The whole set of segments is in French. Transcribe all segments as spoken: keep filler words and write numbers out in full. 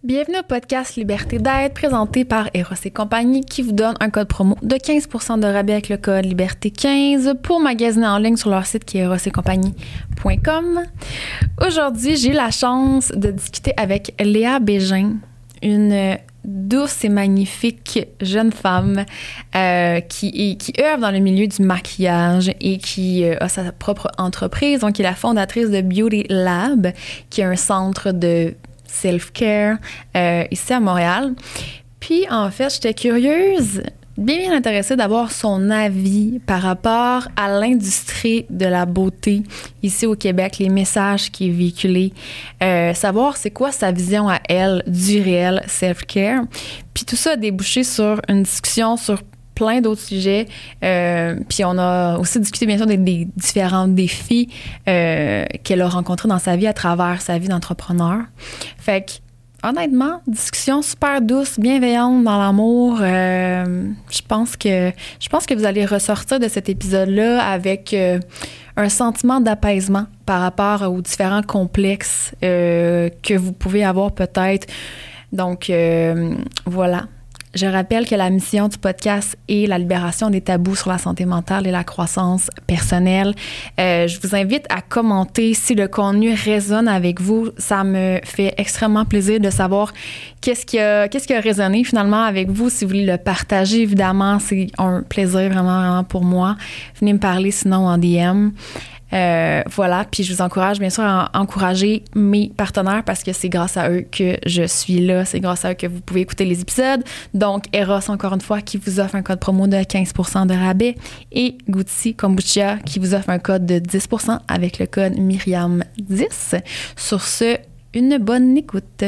Bienvenue au podcast Liberté d'être, présenté par Eros et compagnie, qui vous donne un code promo de quinze pour cent de rabais avec le code Liberté quinze pour magasiner en ligne sur leur site qui est eros et compagnie point com. Aujourd'hui, j'ai eu la chance de discuter avec Léa Bégin, une douce et magnifique jeune femme euh, qui, est, qui œuvre dans le milieu du maquillage et qui euh, a sa propre entreprise, donc qui est la fondatrice de Beauty Lab, qui est un centre de self-care euh, ici à Montréal. Puis, en fait, j'étais curieuse, bien, bien intéressée d'avoir son avis par rapport à l'industrie de la beauté ici au Québec, les messages qui est véhiculés, euh, savoir c'est quoi sa vision à elle du réel self-care. Puis tout ça a débouché sur une discussion sur plein d'autres sujets. Euh, puis on a aussi discuté, bien sûr, des, des différents défis euh, qu'elle a rencontrés dans sa vie à travers sa vie d'entrepreneur. Fait que, honnêtement, discussion super douce, bienveillante dans l'amour. Euh, je pense que je pense que vous allez ressortir de cet épisode-là avec euh, un sentiment d'apaisement par rapport aux différents complexes euh, que vous pouvez avoir peut-être. Donc, euh, voilà. Je rappelle que la mission du podcast est la libération des tabous sur la santé mentale et la croissance personnelle. Euh, je vous invite à commenter si le contenu résonne avec vous. Ça me fait extrêmement plaisir de savoir qu'est-ce qui a, qu'est-ce qui a résonné finalement avec vous. Si vous voulez le partager, évidemment, c'est un plaisir vraiment, vraiment pour moi. Venez me parler sinon en D M. Euh, voilà, puis je vous encourage bien sûr à encourager mes partenaires parce que c'est grâce à eux que je suis là, c'est grâce à eux que vous pouvez écouter les épisodes. Donc, Eros, encore une fois, qui vous offre un code promo de quinze pour cent de rabais et Gucci Kombucha qui vous offre un code de dix pour cent avec le code Myriam dix. Sur ce, une bonne écoute.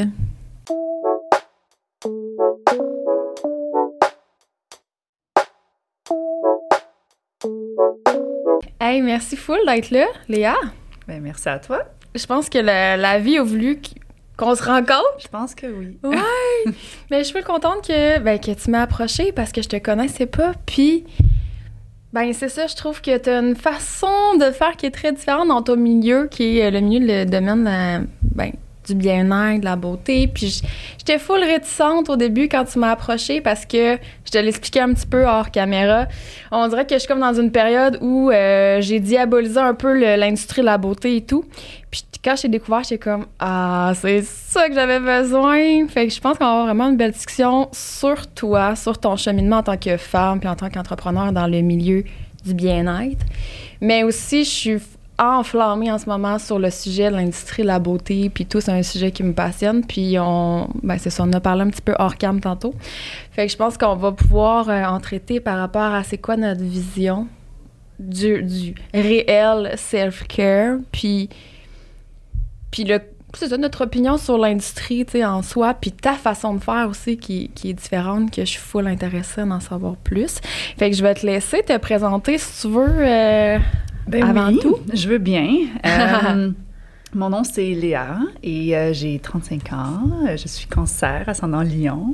Hey, merci full d'être là, Léa. Ben, merci à toi. Je pense que la, la vie a voulu qu'on se rencontre. Je pense que oui. Ouais. Mais je suis full contente que, ben, que tu m'as approchée parce que je te connaissais pas. Puis, ben, c'est ça, je trouve que tu as une façon de faire qui est très différente dans ton milieu, qui est le milieu, le domaine de la, ben, du bien-être, de la beauté. Puis j'étais full réticente au début quand tu m'as approchée parce que je te l'expliquais un petit peu hors caméra. On dirait que je suis comme dans une période où euh, j'ai diabolisé un peu le, l'industrie de la beauté et tout. Puis quand j'ai découvert, j'étais comme « Ah, c'est ça que j'avais besoin! » Fait que je pense qu'on va avoir vraiment une belle discussion sur toi, sur ton cheminement en tant que femme puis en tant qu'entrepreneur dans le milieu du bien-être. Mais aussi, je suis enflammée en ce moment sur le sujet de l'industrie de la beauté, puis tout, c'est un sujet qui me passionne, puis on, ben c'est ça, on a parlé un petit peu hors cam tantôt. Fait que je pense qu'on va pouvoir euh, en traiter par rapport à c'est quoi notre vision du, du réel self-care, puis, puis le, c'est ça, notre opinion sur l'industrie, tu sais, en soi, puis ta façon de faire aussi qui, qui est différente, que je suis full intéressée d'en savoir plus. Fait que je vais te laisser te présenter, si tu veux, euh, Ben avant oui, tout. Je veux bien. Euh, mon nom, c'est Léa et euh, j'ai trente-cinq ans. Je suis cancer, ascendant Lion.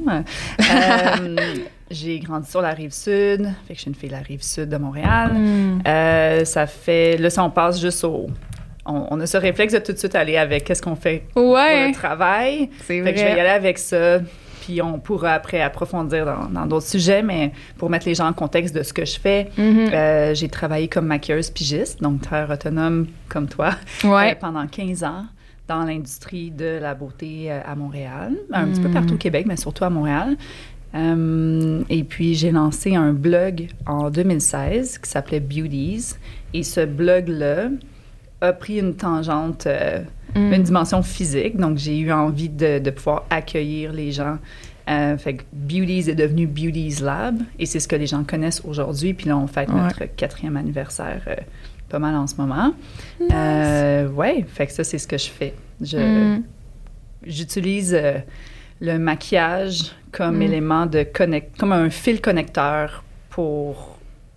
Euh, j'ai grandi sur la Rive-Sud, fait que je suis une fille de la Rive-Sud de Montréal. Mm. Euh, ça fait... Là, ça, on passe juste au... On, on a ce réflexe de tout de suite aller avec qu'est-ce qu'on fait ouais. pour le travail. C'est fait vrai. Que je vais y aller avec ça. Puis on pourra après approfondir dans, dans d'autres sujets, mais pour mettre les gens en contexte de ce que je fais, mm-hmm. euh, j'ai travaillé comme maquilleuse pigiste, donc travailleur autonome comme toi, ouais. euh, pendant quinze ans dans l'industrie de la beauté euh, à Montréal, un mm. petit peu partout au Québec, mais surtout à Montréal. Euh, et puis j'ai lancé un blog en deux mille seize qui s'appelait Beauties, et ce blog-là a pris une tangente... Euh, Mm. une dimension physique. Donc, j'ai eu envie de, de pouvoir accueillir les gens. Euh, fait que Beauties est devenu Beauties Lab et c'est ce que les gens connaissent aujourd'hui. Puis là, on fête ouais. notre quatrième anniversaire euh, pas mal en ce moment. Nice. Euh, ouais, fait que ça, c'est ce que je fais. Je, mm. J'utilise euh, le maquillage comme mm. élément de connect, comme un fil connecteur pour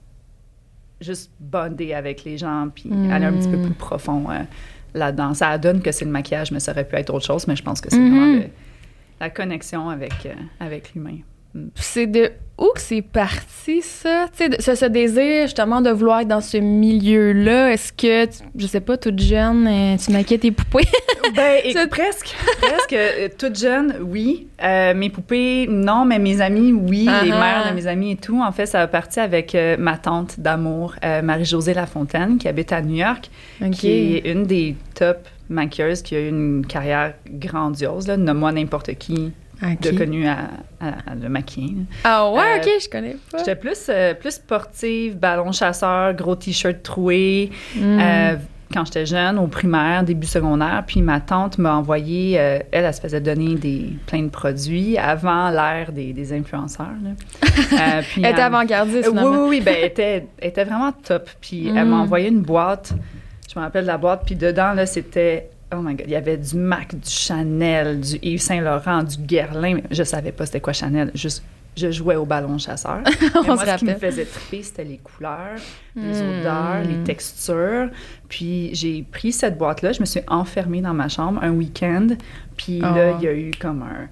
juste bonder avec les gens puis mm. aller un petit peu plus profond euh, là-dedans. Ça donne que c'est le maquillage, mais ça aurait pu être autre chose, mais je pense que c'est mm-hmm. vraiment le, la connexion avec, euh, avec l'humain. C'est de où que c'est parti, ça? Tu sais, ce, ce désir, justement, de vouloir être dans ce milieu-là, est-ce que, tu, je sais pas, toute jeune, euh, tu maquillais tes poupées? Ben, écoute, presque. Presque. Euh, toute jeune, oui. Euh, mes poupées, non, mais mes amis, oui. Uh-huh. Les mères de mes amis et tout. En fait, ça a parti avec euh, ma tante d'amour, euh, Marie-Josée Lafontaine, qui habite à New York, okay. qui est une des top maquilleuses, qui a eu une carrière grandiose, là. Nomme-moi n'importe qui. Okay. De connu à, à, à le maquiller. Ah ouais, euh, OK, je connais pas. J'étais plus, euh, plus sportive, ballon chasseur, gros T-shirt troué. Mm. Euh, quand j'étais jeune, au primaire, début secondaire, puis ma tante m'a envoyé... Euh, elle, elle se faisait donner des, plein de produits avant l'ère des, des influenceurs. Là. Euh, puis elle était avant-gardiste, finalement. Oui, oui, bien, elle était, elle était vraiment top. Puis mm. elle m'a envoyé une boîte. Je me rappelle de la boîte. Puis dedans, là, c'était... Oh my God, il y avait du MAC, du Chanel, du Yves Saint-Laurent, du Guerlain. Je savais pas c'était quoi Chanel. Juste, je jouais au ballon chasseur. Mais moi, ce qui me faisait triper, c'était les couleurs, les mm. odeurs, les textures. Puis j'ai pris cette boîte-là, je me suis enfermée dans ma chambre un week-end. Puis oh. là, il y a eu comme un...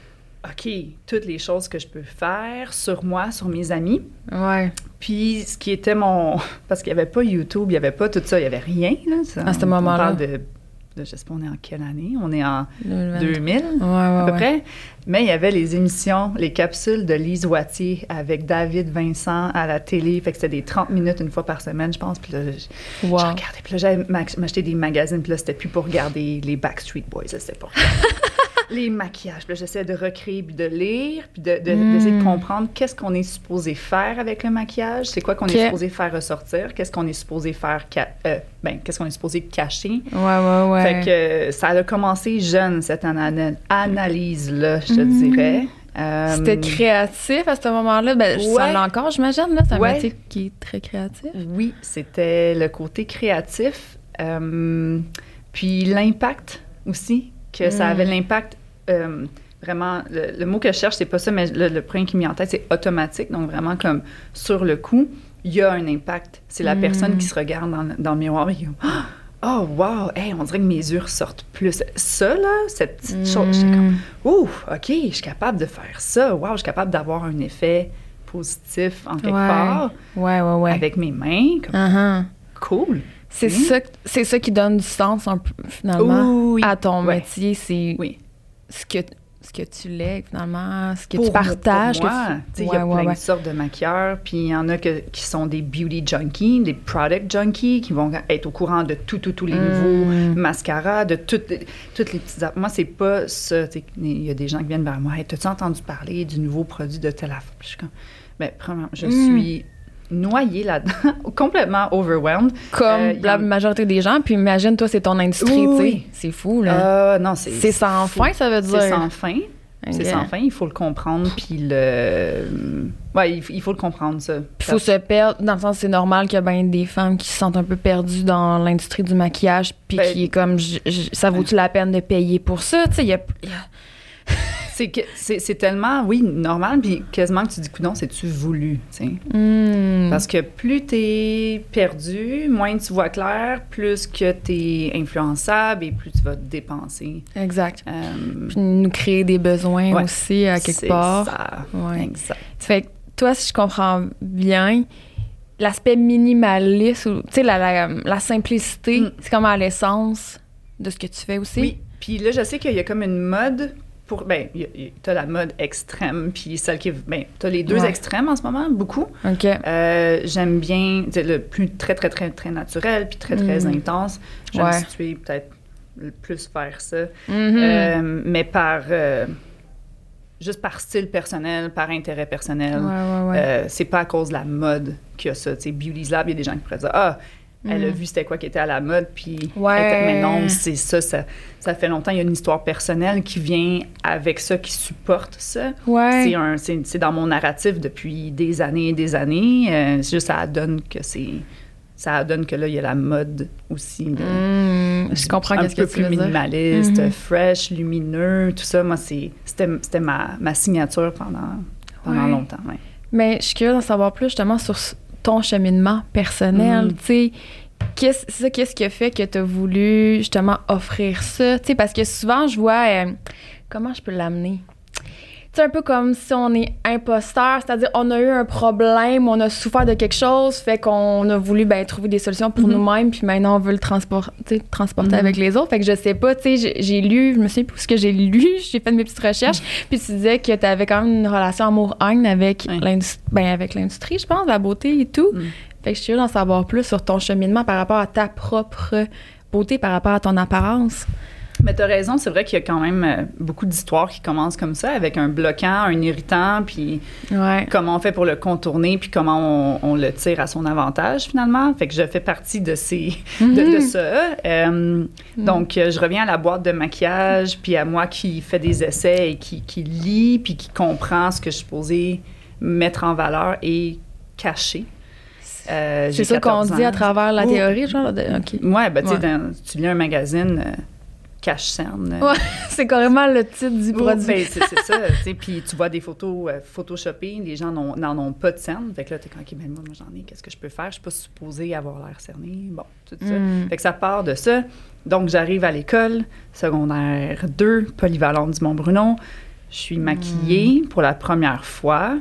OK, toutes les choses que je peux faire sur moi, sur mes amis. Ouais. Puis ce qui était mon... Parce qu'il n'y avait pas YouTube, il n'y avait pas tout ça, il n'y avait rien. Là, ça, à ce moment-là. On parle de... Je sais pas, on est en quelle année? On est en deux mille, ouais, ouais, à peu ouais. près. Mais il y avait les émissions, les capsules de Lise Wattier avec David Vincent à la télé. Fait que c'était des trente minutes une fois par semaine, je pense. Puis là, je, wow. je regardais. Puis là, j'allais m'acheter des magazines. Puis là, c'était plus pour regarder les Backstreet Boys. Là, c'était pour les maquillages. Puis là, j'essayais de recréer, puis de lire, puis de, de, mm. d'essayer de comprendre qu'est-ce qu'on est supposé faire avec le maquillage. C'est quoi qu'on okay. est supposé faire ressortir. Qu'est-ce qu'on est supposé faire... Ca- euh, ben, qu'est-ce qu'on est supposé cacher. Ouais, ouais, ouais. Fait que euh, ça a commencé jeune, cette ana- analyse-là, je te mm. dirais. Euh, C'était créatif à ce moment-là. Ben, ouais. Ça l'est encore, j'imagine. Là. C'est un ouais. métier qui est très créatif. Oui, c'était le côté créatif. Euh, puis l'impact aussi, que mm. ça avait l'impact... Euh, vraiment, le, le mot que je cherche, c'est pas ça, mais le, le premier qui m'est en tête, c'est automatique. Donc, vraiment, comme sur le coup, il y a un impact. C'est la mm. personne qui se regarde dans, dans le miroir et qui dit « Oh, wow! Hey, on dirait que mes yeux ressortent plus. » Ça, là, cette petite mm. chose, j'étais comme « Ouh, OK, je suis capable de faire ça. Wow, je suis capable d'avoir un effet positif en quelque ouais. part. Ouais, ouais, ouais. Avec mes mains. Comme, uh-huh. Cool. » C'est, mmh. ça, c'est ça qui donne du sens, un peu, finalement, oui. à ton ouais. métier. C'est oui. ce que... ce que tu lègues, finalement, ce que pour tu partages. Pour moi, il ouais, y a ouais, plein ouais. de sortes de maquilleurs, puis il y en a que, qui sont des beauty junkies, des product junkies, qui vont être au courant de tout, tout, tous les mm. nouveaux mascaras, de toutes, toutes les petites... Moi, c'est pas ça. Il y a des gens qui viennent vers moi. Hey, t'as-tu entendu parler du nouveau produit de telle affaire? Je suis comme... Bien, premièrement, je mm. suis... noyée là-dedans, complètement overwhelmed. Comme euh, la a... majorité des gens. Puis imagine, toi, c'est ton industrie, oui, tu sais. oui. C'est fou, là. Euh, non, c'est... C'est sans fou. fin, ça veut dire. C'est sans fin. Okay. C'est sans fin, il faut le comprendre, puis le... Ouais, il, il faut le comprendre, ça. Puis il faut se perdre, dans le sens, c'est normal qu'il y a bien des femmes qui se sentent un peu perdues dans l'industrie du maquillage, puis ben, qui est comme, j- j- ça vaut-tu la peine de payer pour ça? Tu sais, il y a... Y a... c'est, que, c'est, c'est tellement, oui, normal, puis quasiment que tu dis, coudonc, c'est-tu voulu, tu sais? Mm. Parce que plus t'es perdu, moins tu vois clair, plus que t'es influençable et plus tu vas te dépenser. Exact. Euh, puis nous créer des besoins ouais, aussi, à quelque c'est part. C'est ça, ouais. exact. Fait que toi, si je comprends bien, l'aspect minimaliste, tu sais, la, la, la simplicité, mm. c'est comme à l'essence de ce que tu fais aussi? Oui, puis là, je sais qu'il y a comme une mode... Pour, ben, t'as la mode extrême, puis celle qui... Ben, t'as les deux ouais. extrêmes en ce moment, beaucoup. OK. Euh, j'aime bien le plus très, très, très, très naturel, puis très, très mm. intense. J'aime ouais. situer peut-être plus vers ça. Mm-hmm. Euh, mais par... Euh, juste par style personnel, par intérêt personnel. Ouais, ouais, ouais. Euh, c'est pas à cause de la mode qu'il y a ça. Tu sais, Beauty's Lab, il y a des gens qui pourraient dire « Ah! » Elle a vu c'était quoi qui était à la mode, puis... Ouais. Était, mais non, c'est ça, ça, ça fait longtemps. Il y a une histoire personnelle qui vient avec ça, qui supporte ça. Ouais. C'est, un, c'est, c'est dans mon narratif depuis des années et des années. Euh, c'est juste, ça donne que c'est... Ça donne que là, il y a la mode aussi. De, mmh, je comprends un qu'est-ce peu que tu plus veux dire. minimaliste, mm-hmm. fresh, lumineux, tout ça. Moi, c'est, c'était, c'était ma, ma signature pendant, pendant ouais. longtemps. Ouais. Mais je suis curieuse d'en savoir plus, justement, sur ton cheminement personnel, mm. tu sais. Qu'est-ce, c'est ça, qu'est-ce qui a fait que tu as voulu, justement, offrir ça? Tu sais, parce que souvent, je vois... Euh, comment je peux l'amener? c'est un peu comme si on est imposteur, c'est-à-dire on a eu un problème, on a souffert de quelque chose, fait qu'on a voulu ben, trouver des solutions pour mm-hmm. nous-mêmes, puis maintenant on veut le transporter, transporter mm-hmm. avec les autres. Fait que je sais pas, tu sais, j'ai, j'ai lu, je me souviens plus ce que j'ai lu, j'ai fait mes petites recherches, mm-hmm. puis tu disais que tu avais quand même une relation amour-haine avec, mm-hmm. l'industrie, ben, avec l'industrie, je pense, la beauté et tout. Mm-hmm. Fait que je suis curieuse d'en savoir plus sur ton cheminement par rapport à ta propre beauté, par rapport à ton apparence. Mais t'as raison, c'est vrai qu'il y a quand même euh, beaucoup d'histoires qui commencent comme ça, avec un bloquant, un irritant, puis ouais. comment on fait pour le contourner, puis comment on, on le tire à son avantage, finalement. Fait que je fais partie de ces mm-hmm. de, de ça. Euh, mm. Donc, euh, je reviens à la boîte de maquillage, puis à moi qui fait des essais et qui, qui lit, puis qui comprend ce que je suis supposée mettre en valeur et cacher. Euh, c'est ça qu'on dit à travers la théorie, oh. genre? De, okay. Ouais, ben tu sais, tu lis un magazine... Euh, cache-cerne. Ouais, c'est carrément le titre du produit. Ben, c'est, c'est ça, tu sais, puis tu vois des photos euh, photoshopées, les gens n'en, n'en ont pas de cerne, fait que là, t'es comme, OK, ben moi, moi, j'en ai, qu'est-ce que je peux faire? Je suis pas supposée avoir l'air cernée, bon, tout ça. Mm. Fait que ça part de ça. Donc, j'arrive à l'école, secondaire deux, polyvalente du Mont-Bruno. Je suis maquillée mm. pour la première fois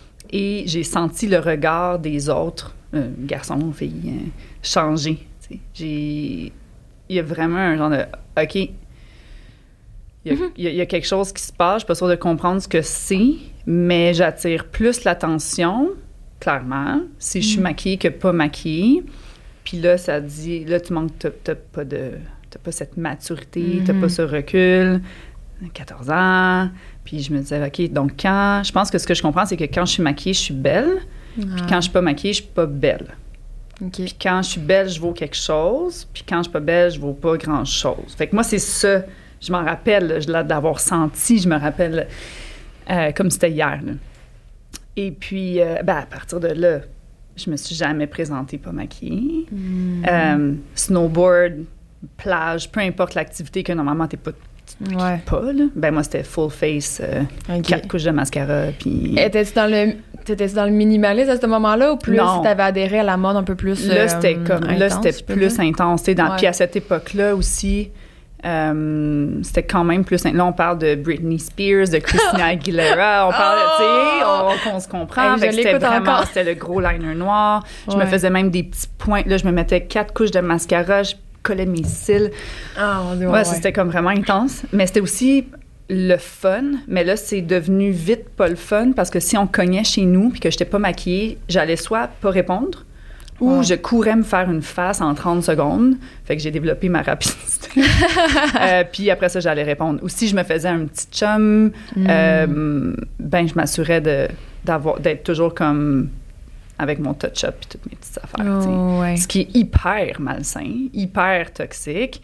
et j'ai senti le regard des autres, euh, garçons, filles, euh, changer, tu sais. J'ai... Il y a vraiment un genre de « OK, il y, a, mm-hmm. il, y a, il y a quelque chose qui se passe, je suis pas sûre de comprendre ce que c'est, mais j'attire plus l'attention, clairement, si je suis mm-hmm. maquillée que pas maquillée. Puis là, ça dit, là, tu manques, t'as, t'as pas de, t'as pas cette maturité, mm-hmm. t'as pas ce recul, quatorze ans. Puis je me disais, OK, donc quand, je pense que ce que je comprends, c'est que quand je suis maquillée, je suis belle. Ah. Puis quand je suis pas maquillée, je suis pas belle. Okay. Puis quand je suis belle, je vaux quelque chose. Puis quand je suis pas belle, je vaux pas grand-chose. Fait que moi, c'est ça. Je m'en rappelle, là, d'avoir senti, je me rappelle euh, comme c'était hier. Là. Et puis, euh, ben, à partir de là, je me suis jamais présentée pas maquillée. Mm. Euh, snowboard, plage, peu importe l'activité que normalement t'es pas... Ouais. Pas, là. Ben moi, c'était full face, euh, okay. quatre couches de mascara, puis... Étais-tu dans le... T'étais-tu dans le minimalisme à ce moment-là, ou plus non. t'avais adhéré à la mode un peu plus Là, c'était euh, comme... intense, là, c'était plus intense, tu sais, dans... Ouais. Puis à cette époque-là aussi, euh, c'était quand même plus... Là, on parle de Britney Spears, de Christina Aguilera, on parle, oh! tu sais, on, on se comprend. Hey, c'était vraiment... Encore. C'était le gros liner noir. Je ouais. me faisais même des petits points. Là, je me mettais quatre couches de mascara, je collais mes cils. Ah, mon Dieu, ouais, ouais. Ça, c'était comme vraiment intense. Mais c'était aussi le fun. Mais là, c'est devenu vite pas le fun parce que si on cognait chez nous puis que j'étais pas maquillée, j'allais soit pas répondre ou ouais. je courais me faire une face en trente secondes. Fait que j'ai développé ma rapidité. euh, puis après ça, j'allais répondre. Ou si je me faisais un petit chum, mm. euh, ben je m'assurais de, d'avoir, d'être toujours comme... avec mon touch-up et toutes mes petites affaires. Oh, ouais. Ce qui est hyper malsain, hyper toxique.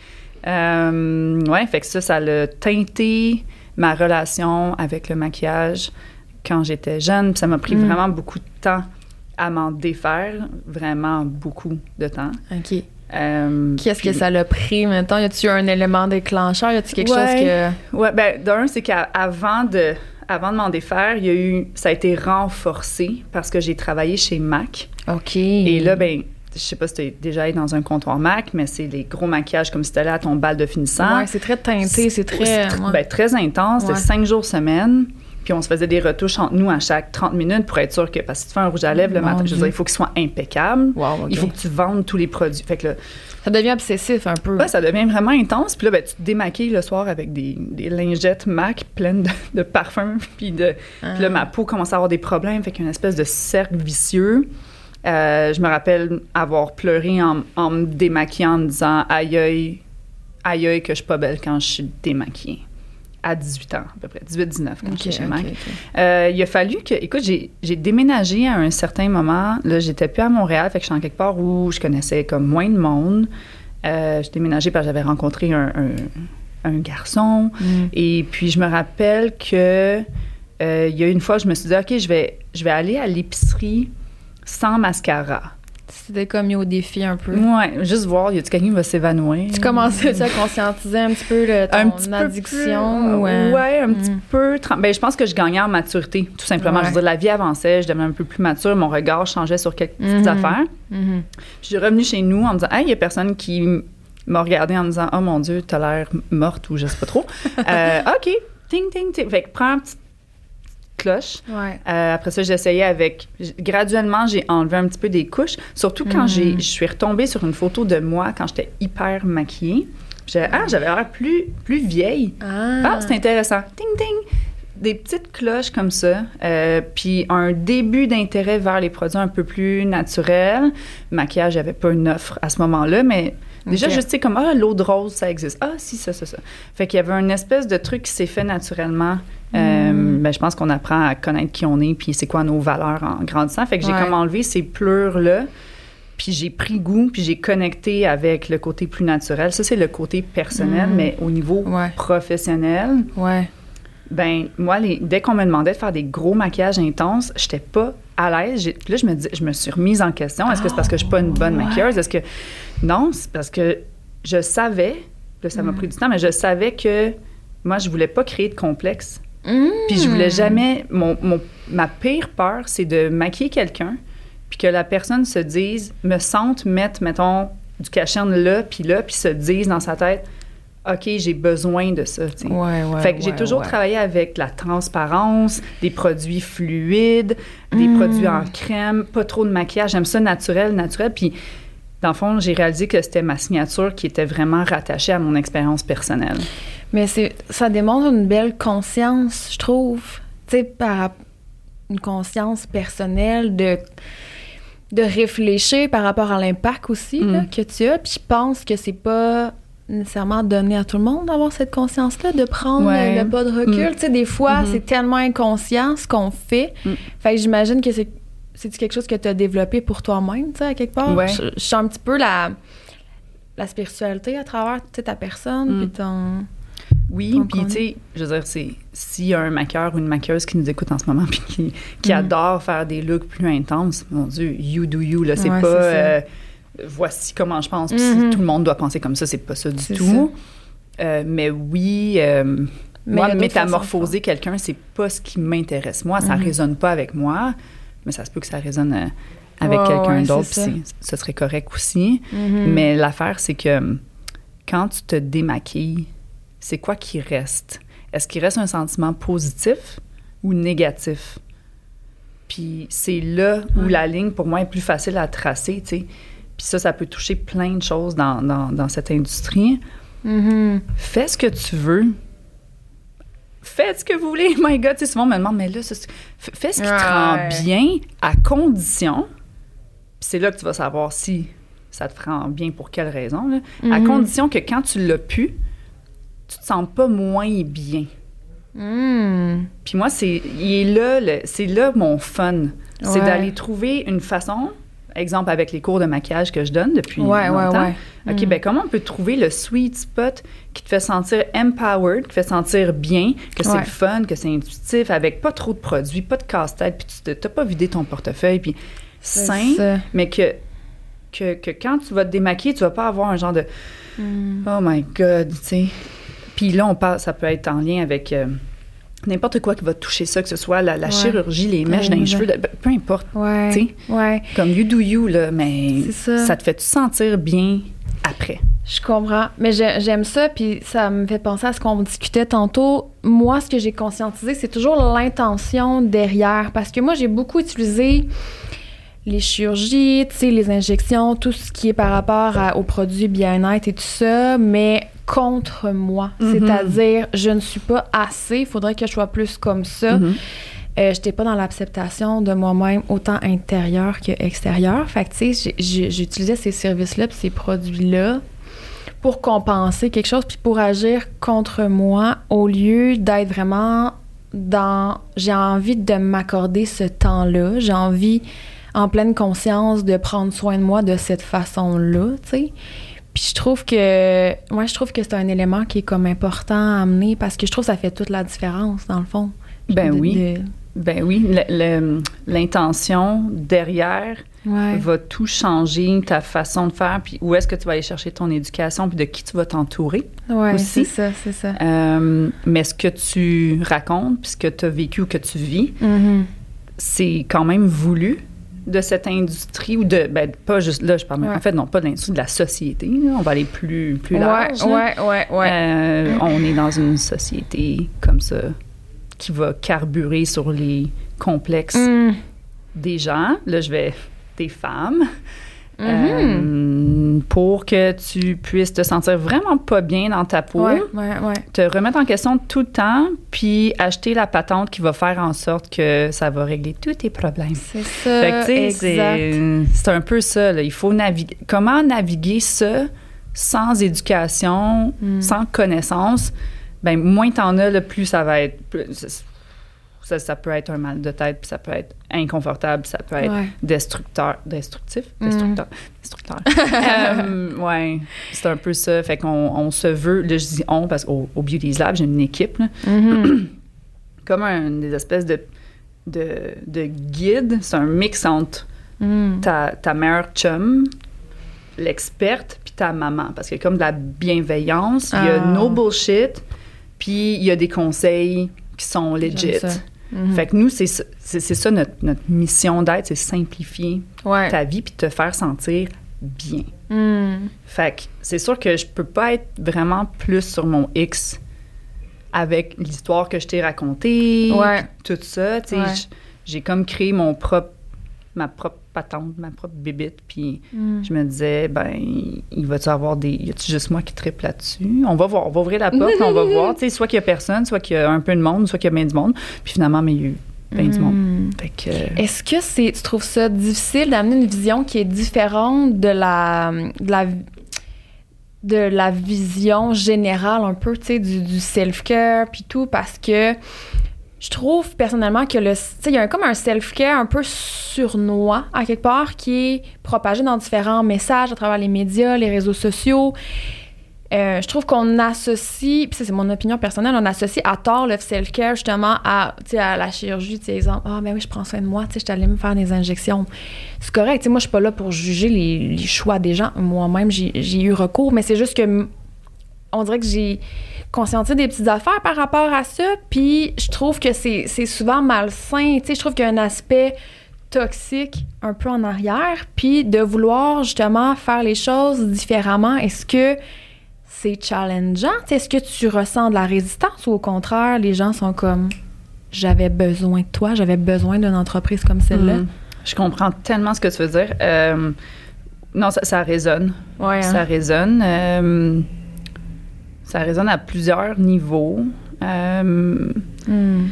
Euh, ouais, fait que ça, ça a teinté ma relation avec le maquillage quand j'étais jeune. Puis ça m'a pris mm. vraiment beaucoup de temps à m'en défaire. Vraiment beaucoup de temps. OK. Euh, Qu'est-ce puis, que ça l'a pris, maintenant? Y a-tu un élément déclencheur? Y a-tu quelque ouais, chose que... Ouais, ben d'un, c'est qu'avant de... Avant de m'en défaire, il y a eu, ça a été renforcé parce que j'ai travaillé chez MAC. OK. Et là, ben, je sais pas si tu es déjà allé dans un comptoir MAC, mais c'est les gros maquillages comme si tu allais à ton bal de finissant. Ouais, c'est très teinté, c'est, c'est très... C'est, ouais. ben, très intense, ouais. C'était cinq jours semaine. Puis on se faisait des retouches entre nous à chaque trente minutes pour être sûr que, parce que si tu fais un rouge à lèvres le matin, je veux dire, il faut qu'il soit impeccable. Wow, okay. Il faut que tu vendes tous les produits. Fait que là, ça devient obsessif un peu. Ouais, ça devient vraiment intense. Puis là, ben, tu te démaquilles le soir avec des, des lingettes MAC pleines de, de parfums. Puis, de, ah. puis là, ma peau commence à avoir des problèmes. Fait qu'il y a une espèce de cercle vicieux. Euh, je me rappelle avoir pleuré en, en me démaquillant en me disant « Aïe, aïe, aïe, aïe, que je suis pas belle quand je suis démaquillée ». À dix-huit ans, à peu près, dix-huit dix-neuf, quand okay, j'étais chez MAC. Okay, okay. Euh, il a fallu que... Écoute, j'ai, j'ai déménagé à un certain moment. Là, j'étais plus à Montréal, fait que je suis en quelque part où je connaissais comme moins de monde. Euh, j'ai déménagé parce que j'avais rencontré un, un, un garçon. Mm. Et puis, je me rappelle que euh, il y a une fois, je me suis dit, OK, je vais, je vais aller à l'épicerie sans mascara. C'était comme mis au défi un peu. Oui, juste voir, y a-tu quelqu'un qui va s'évanouir? Tu commençais à conscientiser un petit peu le, ton un petit addiction? Oui, euh... ouais, un mm. petit peu. Ben, je pense que je gagnais en maturité, tout simplement. Ouais. Je veux dire, la vie avançait, je devenais un peu plus mature, mon regard changeait sur quelques mm-hmm. petites affaires. Mm-hmm. Je suis revenue chez nous en me disant, hey, il y a personne qui m'a regardée en me disant, oh mon Dieu, t'as l'air morte ou je sais pas trop. euh, OK, ting, ting, ting. Fait que prends un petit cloche. Ouais. Euh, après ça, j'essayais avec... Graduellement, j'ai enlevé un petit peu des couches, surtout quand Mm. j'ai, je suis retombée sur une photo de moi quand j'étais hyper maquillée. J'ai, ah, j'avais l'air plus, plus vieille. Ah, Ah, c'est intéressant. Ding, ding! Des petites cloches comme ça, euh, puis un début d'intérêt vers les produits un peu plus naturels. Maquillage, j'avais pas une offre à ce moment-là, mais déjà, Ok. je sais comme, ah, l'eau de rose, ça existe. Ah, si, ça, ça, ça. Fait qu'il y avait une espèce de truc qui s'est fait naturellement. Euh, Mm. ben, je pense qu'on apprend à connaître qui on est, puis c'est quoi nos valeurs en grandissant. Fait que j'ai Ouais. comme enlevé ces pleurs-là, puis j'ai pris goût, puis j'ai connecté avec le côté plus naturel. Ça, c'est le côté personnel, Mm. mais au niveau Ouais. professionnel... Ouais. Ben moi, les, dès qu'on me demandait de faire des gros maquillages intenses, j'étais pas à l'aise. J'ai- Puis là, je me, dis, je me suis remise en question. Est-ce que c'est parce que je suis pas une bonne ouais. maquilleuse? Est-ce que... Non, c'est parce que je savais, là, ça m'a Mm. pris du temps, mais je savais que moi, je voulais pas créer de complexe. Mm. Puis je voulais jamais... Mon, mon- ma pire peur, c'est de maquiller quelqu'un, puis que la personne se dise, me sente mettre, mettons, du cachet là, puis là, puis se dise dans sa tête... OK, j'ai besoin de ça, tu sais. Ouais, ouais, Fait que j'ai ouais, toujours ouais. travaillé avec la transparence, des produits fluides, des Mm. produits en crème, pas trop de maquillage. J'aime ça naturel, naturel. Puis, dans le fond, j'ai réalisé que c'était ma signature qui était vraiment rattachée à mon expérience personnelle. Mais c'est, ça démontre une belle conscience, je trouve. Tu sais, par une conscience personnelle de, de réfléchir par rapport à l'impact aussi Mm. là, que tu as. Puis je pense que c'est pas nécessairement donné à tout le monde d'avoir cette conscience-là, de prendre Ouais. le, le pas de recul. Mm. Tu sais, des fois, Mhm. c'est tellement inconscient ce qu'on fait. Mm. Fait que j'imagine que c'est, c'est quelque chose que tu as développé pour toi-même, tu sais, à quelque part. Ouais. Je, je sens un petit peu la, la spiritualité à travers tu sais, ta personne, Mm. puis ton... Oui, Donc, puis on- tu sais, je veux dire, c'est s'il y a un maquilleur ou une maquilleuse qui nous écoute en ce moment puis qui, qui Mm. adore faire des looks plus intenses, mon Dieu, you do you, là, c'est Ouais, pas... c'est ça. euh, voici comment je pense, puis si Mhm. tout le monde doit penser comme ça, c'est pas ça du C'est tout. Euh, mais oui, euh, Mais il y moi, a d'autres métamorphoser façons quelqu'un, c'est pas ce qui m'intéresse. Moi, ça Mhm. résonne pas avec moi, mais ça se peut que ça résonne euh, avec Ouais, quelqu'un ouais, d'autre, c'est puis c'est- ce serait correct aussi. Mhm. Mais l'affaire, c'est que euh, quand tu te démaquilles, c'est quoi qui reste? Est-ce qu'il reste un sentiment positif ou négatif? Puis c'est là où Ouais. la ligne, pour moi, est plus facile à tracer, tu sais. Puis ça, ça peut toucher plein de choses dans, dans, dans cette industrie. Mhm. Fais ce que tu veux. Faites ce que vous voulez. My God, tu sais, souvent on me demande, mais là, ça, c'est- f- fais ce qui te rend Ouais. bien à condition. Puis c'est là que tu vas savoir si ça te rend bien pour quelle raison. Là. À Mhm. condition que quand tu l'as pu, tu te sens pas moins bien. Mhm. Puis moi, c'est, il est là, le- c'est là mon fun. C'est Ouais. d'aller trouver une façon, exemple avec les cours de maquillage que je donne depuis Ouais, ouais, longtemps. ouais. OK, Mhm. ben comment on peut trouver le sweet spot qui te fait sentir empowered, qui te fait sentir bien, que c'est Ouais. le fun, que c'est intuitif, avec pas trop de produits, pas de casse-tête, puis tu t'as pas vidé ton portefeuille, puis C'est sain, ça. mais que, que, que quand tu vas te démaquiller, tu vas pas avoir un genre de Mhm. « Oh my God », tu sais. Puis là, on parle, ça peut être en lien avec euh, n'importe quoi qui va toucher ça, que ce soit la, la Ouais. chirurgie, les mèches dans les Ouais. cheveux, de- peu importe. Ouais. Tu sais. Ouais. Comme you do you, là, mais C'est ça. ça te fait-tu sentir bien après? Je comprends. Mais j'ai- j'aime ça, puis ça me fait penser à ce qu'on discutait tantôt. Moi, ce que j'ai conscientisé, c'est toujours l'intention derrière. Parce que moi, j'ai beaucoup utilisé les chirurgies, tu sais, les injections, tout ce qui est par rapport à- aux produits bien-être et tout ça, mais contre moi. Mhm. C'est-à-dire, je ne suis pas assez, il faudrait que je sois plus comme ça. Mhm. Euh, j'étais pas dans l'acceptation de moi-même autant intérieure que extérieure. Fait que, tu sais, j'ai- j'ai- j'utilisais ces services-là puis ces produits-là pour compenser quelque chose puis pour agir contre moi au lieu d'être vraiment dans... J'ai envie de m'accorder ce temps-là. J'ai envie, en pleine conscience, de prendre soin de moi de cette façon-là, tu sais. Puis je trouve que... Moi, je trouve que c'est un élément qui est comme important à amener parce que je trouve que ça fait toute la différence, dans le fond. Ben De- oui. de- Ben oui, le- le- l'intention derrière Ouais. va tout changer, ta façon de faire, puis où est-ce que tu vas aller chercher ton éducation, puis de qui tu vas t'entourer. Ouais, aussi. c'est ça, c'est ça. Euh, mais ce que tu racontes, puis ce que tu as vécu ou que tu vis, Mhm. c'est quand même voulu de cette industrie, ou de, ben pas juste, là je parle, Ouais. en fait non, pas de l'industrie, de la société, là. On va aller plus, plus large. Ouais, là. ouais, ouais, ouais. Euh, on est dans une société comme ça qui va carburer sur les complexes Mm. des gens. Là, je vais... des femmes. Mm-hmm. Euh, pour que tu puisses te sentir vraiment pas bien dans ta peau, Ouais, ouais, ouais. te remettre en question tout le temps, puis acheter la patente qui va faire en sorte que ça va régler tous tes problèmes. C'est ça, Fait que, tu sais, exact. c'est, c'est un peu ça. Là. Il faut naviguer. Comment naviguer ça sans éducation, Mm. sans connaissance? Ben moins t'en as, là, plus ça va être... Plus, ça, ça peut être un mal de tête, puis ça peut être inconfortable, ça peut être Ouais. destructeur, destructif, Mm. destructeur, destructeur. euh, ouais, c'est un peu ça. Fait qu'on on se veut, là je dis on parce qu'au au Beauty's Lab, j'ai une équipe, là, Mhm. comme un, des espèces de, de, de guide. C'est un mix entre Mm. ta, ta meilleure chum, l'experte, puis ta maman. Parce qu'il y a comme de la bienveillance, il y a Ah. no bullshit, puis il y a des conseils qui sont legit. J'aime ça. Mhm. Fait que nous, c'est ça, c'est, c'est ça notre, notre mission d'être, c'est simplifier Ouais. ta vie puis te faire sentir bien. Mm. Fait que c'est sûr que je peux pas être vraiment plus sur mon X avec l'histoire que je t'ai racontée, Ouais. tout ça. Tu sais, Ouais. j- j'ai comme créé mon propre, ma propre patente, ma propre bébite, puis Mm. je me disais, ben, il va-tu avoir des... Y a-tu juste moi qui tripe là-dessus? On va voir, on va ouvrir la porte, puis on va voir, tu sais, soit qu'il y a personne, soit qu'il y a un peu de monde, soit qu'il y a bien du monde. Puis finalement, mais il y a eu bien du monde. Mm. Fait que... euh, Est-ce que c'est, tu trouves ça difficile d'amener une vision qui est différente de la, de la, de la vision générale un peu, tu sais, du, du self-care puis tout, parce que je trouve personnellement que le, tu sais, il y a un- comme un self-care un peu sournois à quelque part qui est propagé dans différents messages à travers les médias, les réseaux sociaux. Euh, je trouve qu'on associe, puis ça c'est mon opinion personnelle, on associe à tort le self-care justement à, tu sais, à la chirurgie, tu sais, exemple, ah ben oui, je prends soin de moi, tu sais, je suis allée me faire des injections. C'est correct, tu sais, moi je suis pas là pour juger les, les choix des gens. Moi-même, j'ai, j'ai eu recours, mais c'est juste que m- on dirait que j'ai conscientisé des petites affaires par rapport à ça, puis je trouve que c'est, c'est souvent malsain, tu sais, je trouve qu'il y a un aspect toxique un peu en arrière, puis de vouloir justement faire les choses différemment. Est-ce que c'est challengeant? T'sais, est-ce que tu ressens de la résistance ou au contraire, les gens sont comme « j'avais besoin de toi, j'avais besoin d'une entreprise comme celle-là Mm. Je comprends tellement ce que tu veux dire. Euh, non, ça, ça résonne. ». Ouais, hein? Ça résonne. euh, ça résonne à plusieurs niveaux. Euh, Mm.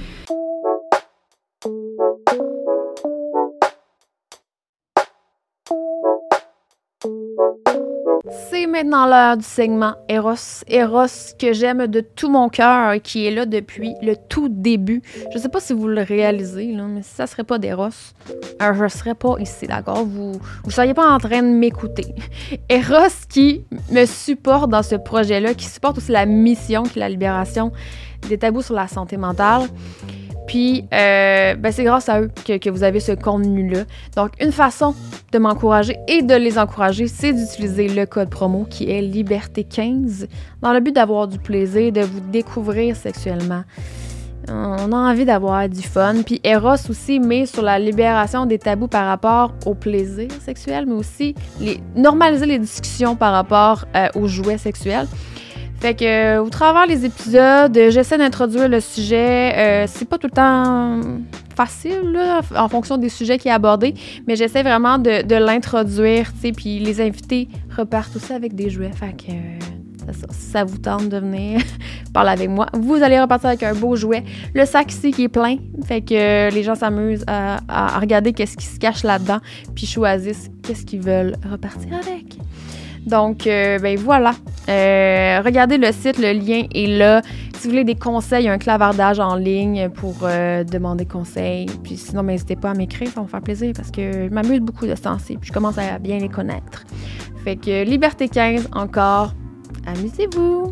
C'est maintenant l'heure du segment Eros. Eros que j'aime de tout mon cœur et qui est là depuis le tout début. Je sais pas si vous le réalisez, là, mais si ça serait pas d'Eros, alors je serais pas ici, d'accord? Vous vous seriez pas en train de m'écouter. Eros qui me supporte dans ce projet-là, qui supporte aussi la mission qui est la libération des tabous sur la santé mentale. Puis, euh, ben c'est grâce à eux que, que vous avez ce contenu-là. Donc, une façon de m'encourager et de les encourager, c'est d'utiliser le code promo qui est Liberté quinze dans le but d'avoir du plaisir, de vous découvrir sexuellement. On a envie d'avoir du fun. Puis Eros aussi met sur la libération des tabous par rapport au plaisir sexuel, mais aussi les, normaliser les discussions par rapport euh, aux jouets sexuels. Fait que, euh, au travers les épisodes, euh, j'essaie d'introduire le sujet. Euh, c'est pas tout le temps facile, là, en fonction des sujets qui est abordé, mais j'essaie vraiment de, de l'introduire, tu sais, puis les invités repartent aussi avec des jouets. Fait que, euh, ça, si ça vous tente de venir parler avec moi, vous allez repartir avec un beau jouet. Le sac ici qui est plein, fait que euh, les gens s'amusent à, à, à regarder qu'est-ce qui se cache là-dedans, puis choisissent qu'est-ce qu'ils veulent repartir avec. Donc, euh, ben voilà. Euh, regardez le site, le lien est là. Si vous voulez des conseils, il y a un clavardage en ligne pour euh, demander conseil. Puis sinon, ben, n'hésitez pas à m'écrire, ça va me faire plaisir parce que je m'amuse beaucoup de ce temps-ci. Puis je commence à bien les connaître. Fait que Liberté quinze, encore, amusez-vous!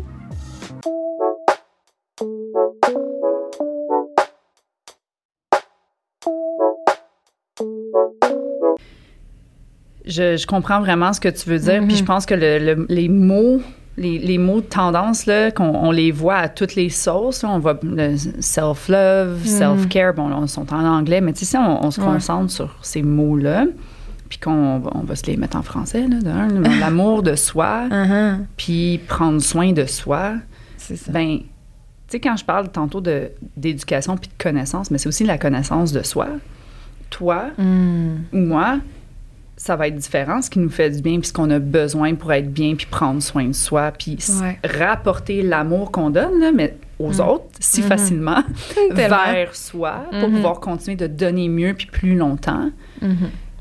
je, je comprends vraiment ce que tu veux dire. Mm-hmm. Puis je pense que le, le, les mots... Les, les mots de tendance, là, qu'on on les voit à toutes les sauces. Là, on voit le self-love, mm. self-care, bon, là, ils sont en anglais, mais tu sais, on, on se concentre ouais. sur ces mots-là, puis qu'on on va se les mettre en français, là, d'un, l'amour de soi, uh-huh. puis prendre soin de soi. C'est ça. Ben, sais, quand je parle tantôt de, d'éducation puis de connaissance, mais c'est aussi la connaissance de soi. Toi Mm. ou moi, ça va être différent, ce qui nous fait du bien, puis ce qu'on a besoin pour être bien, puis prendre soin de soi, puis Ouais. rapporter l'amour qu'on donne, là, mais aux Mm. autres, si Mm-hmm. facilement, Tellement. vers soi, pour Mm-hmm. pouvoir continuer de donner mieux, puis plus longtemps. Mhm.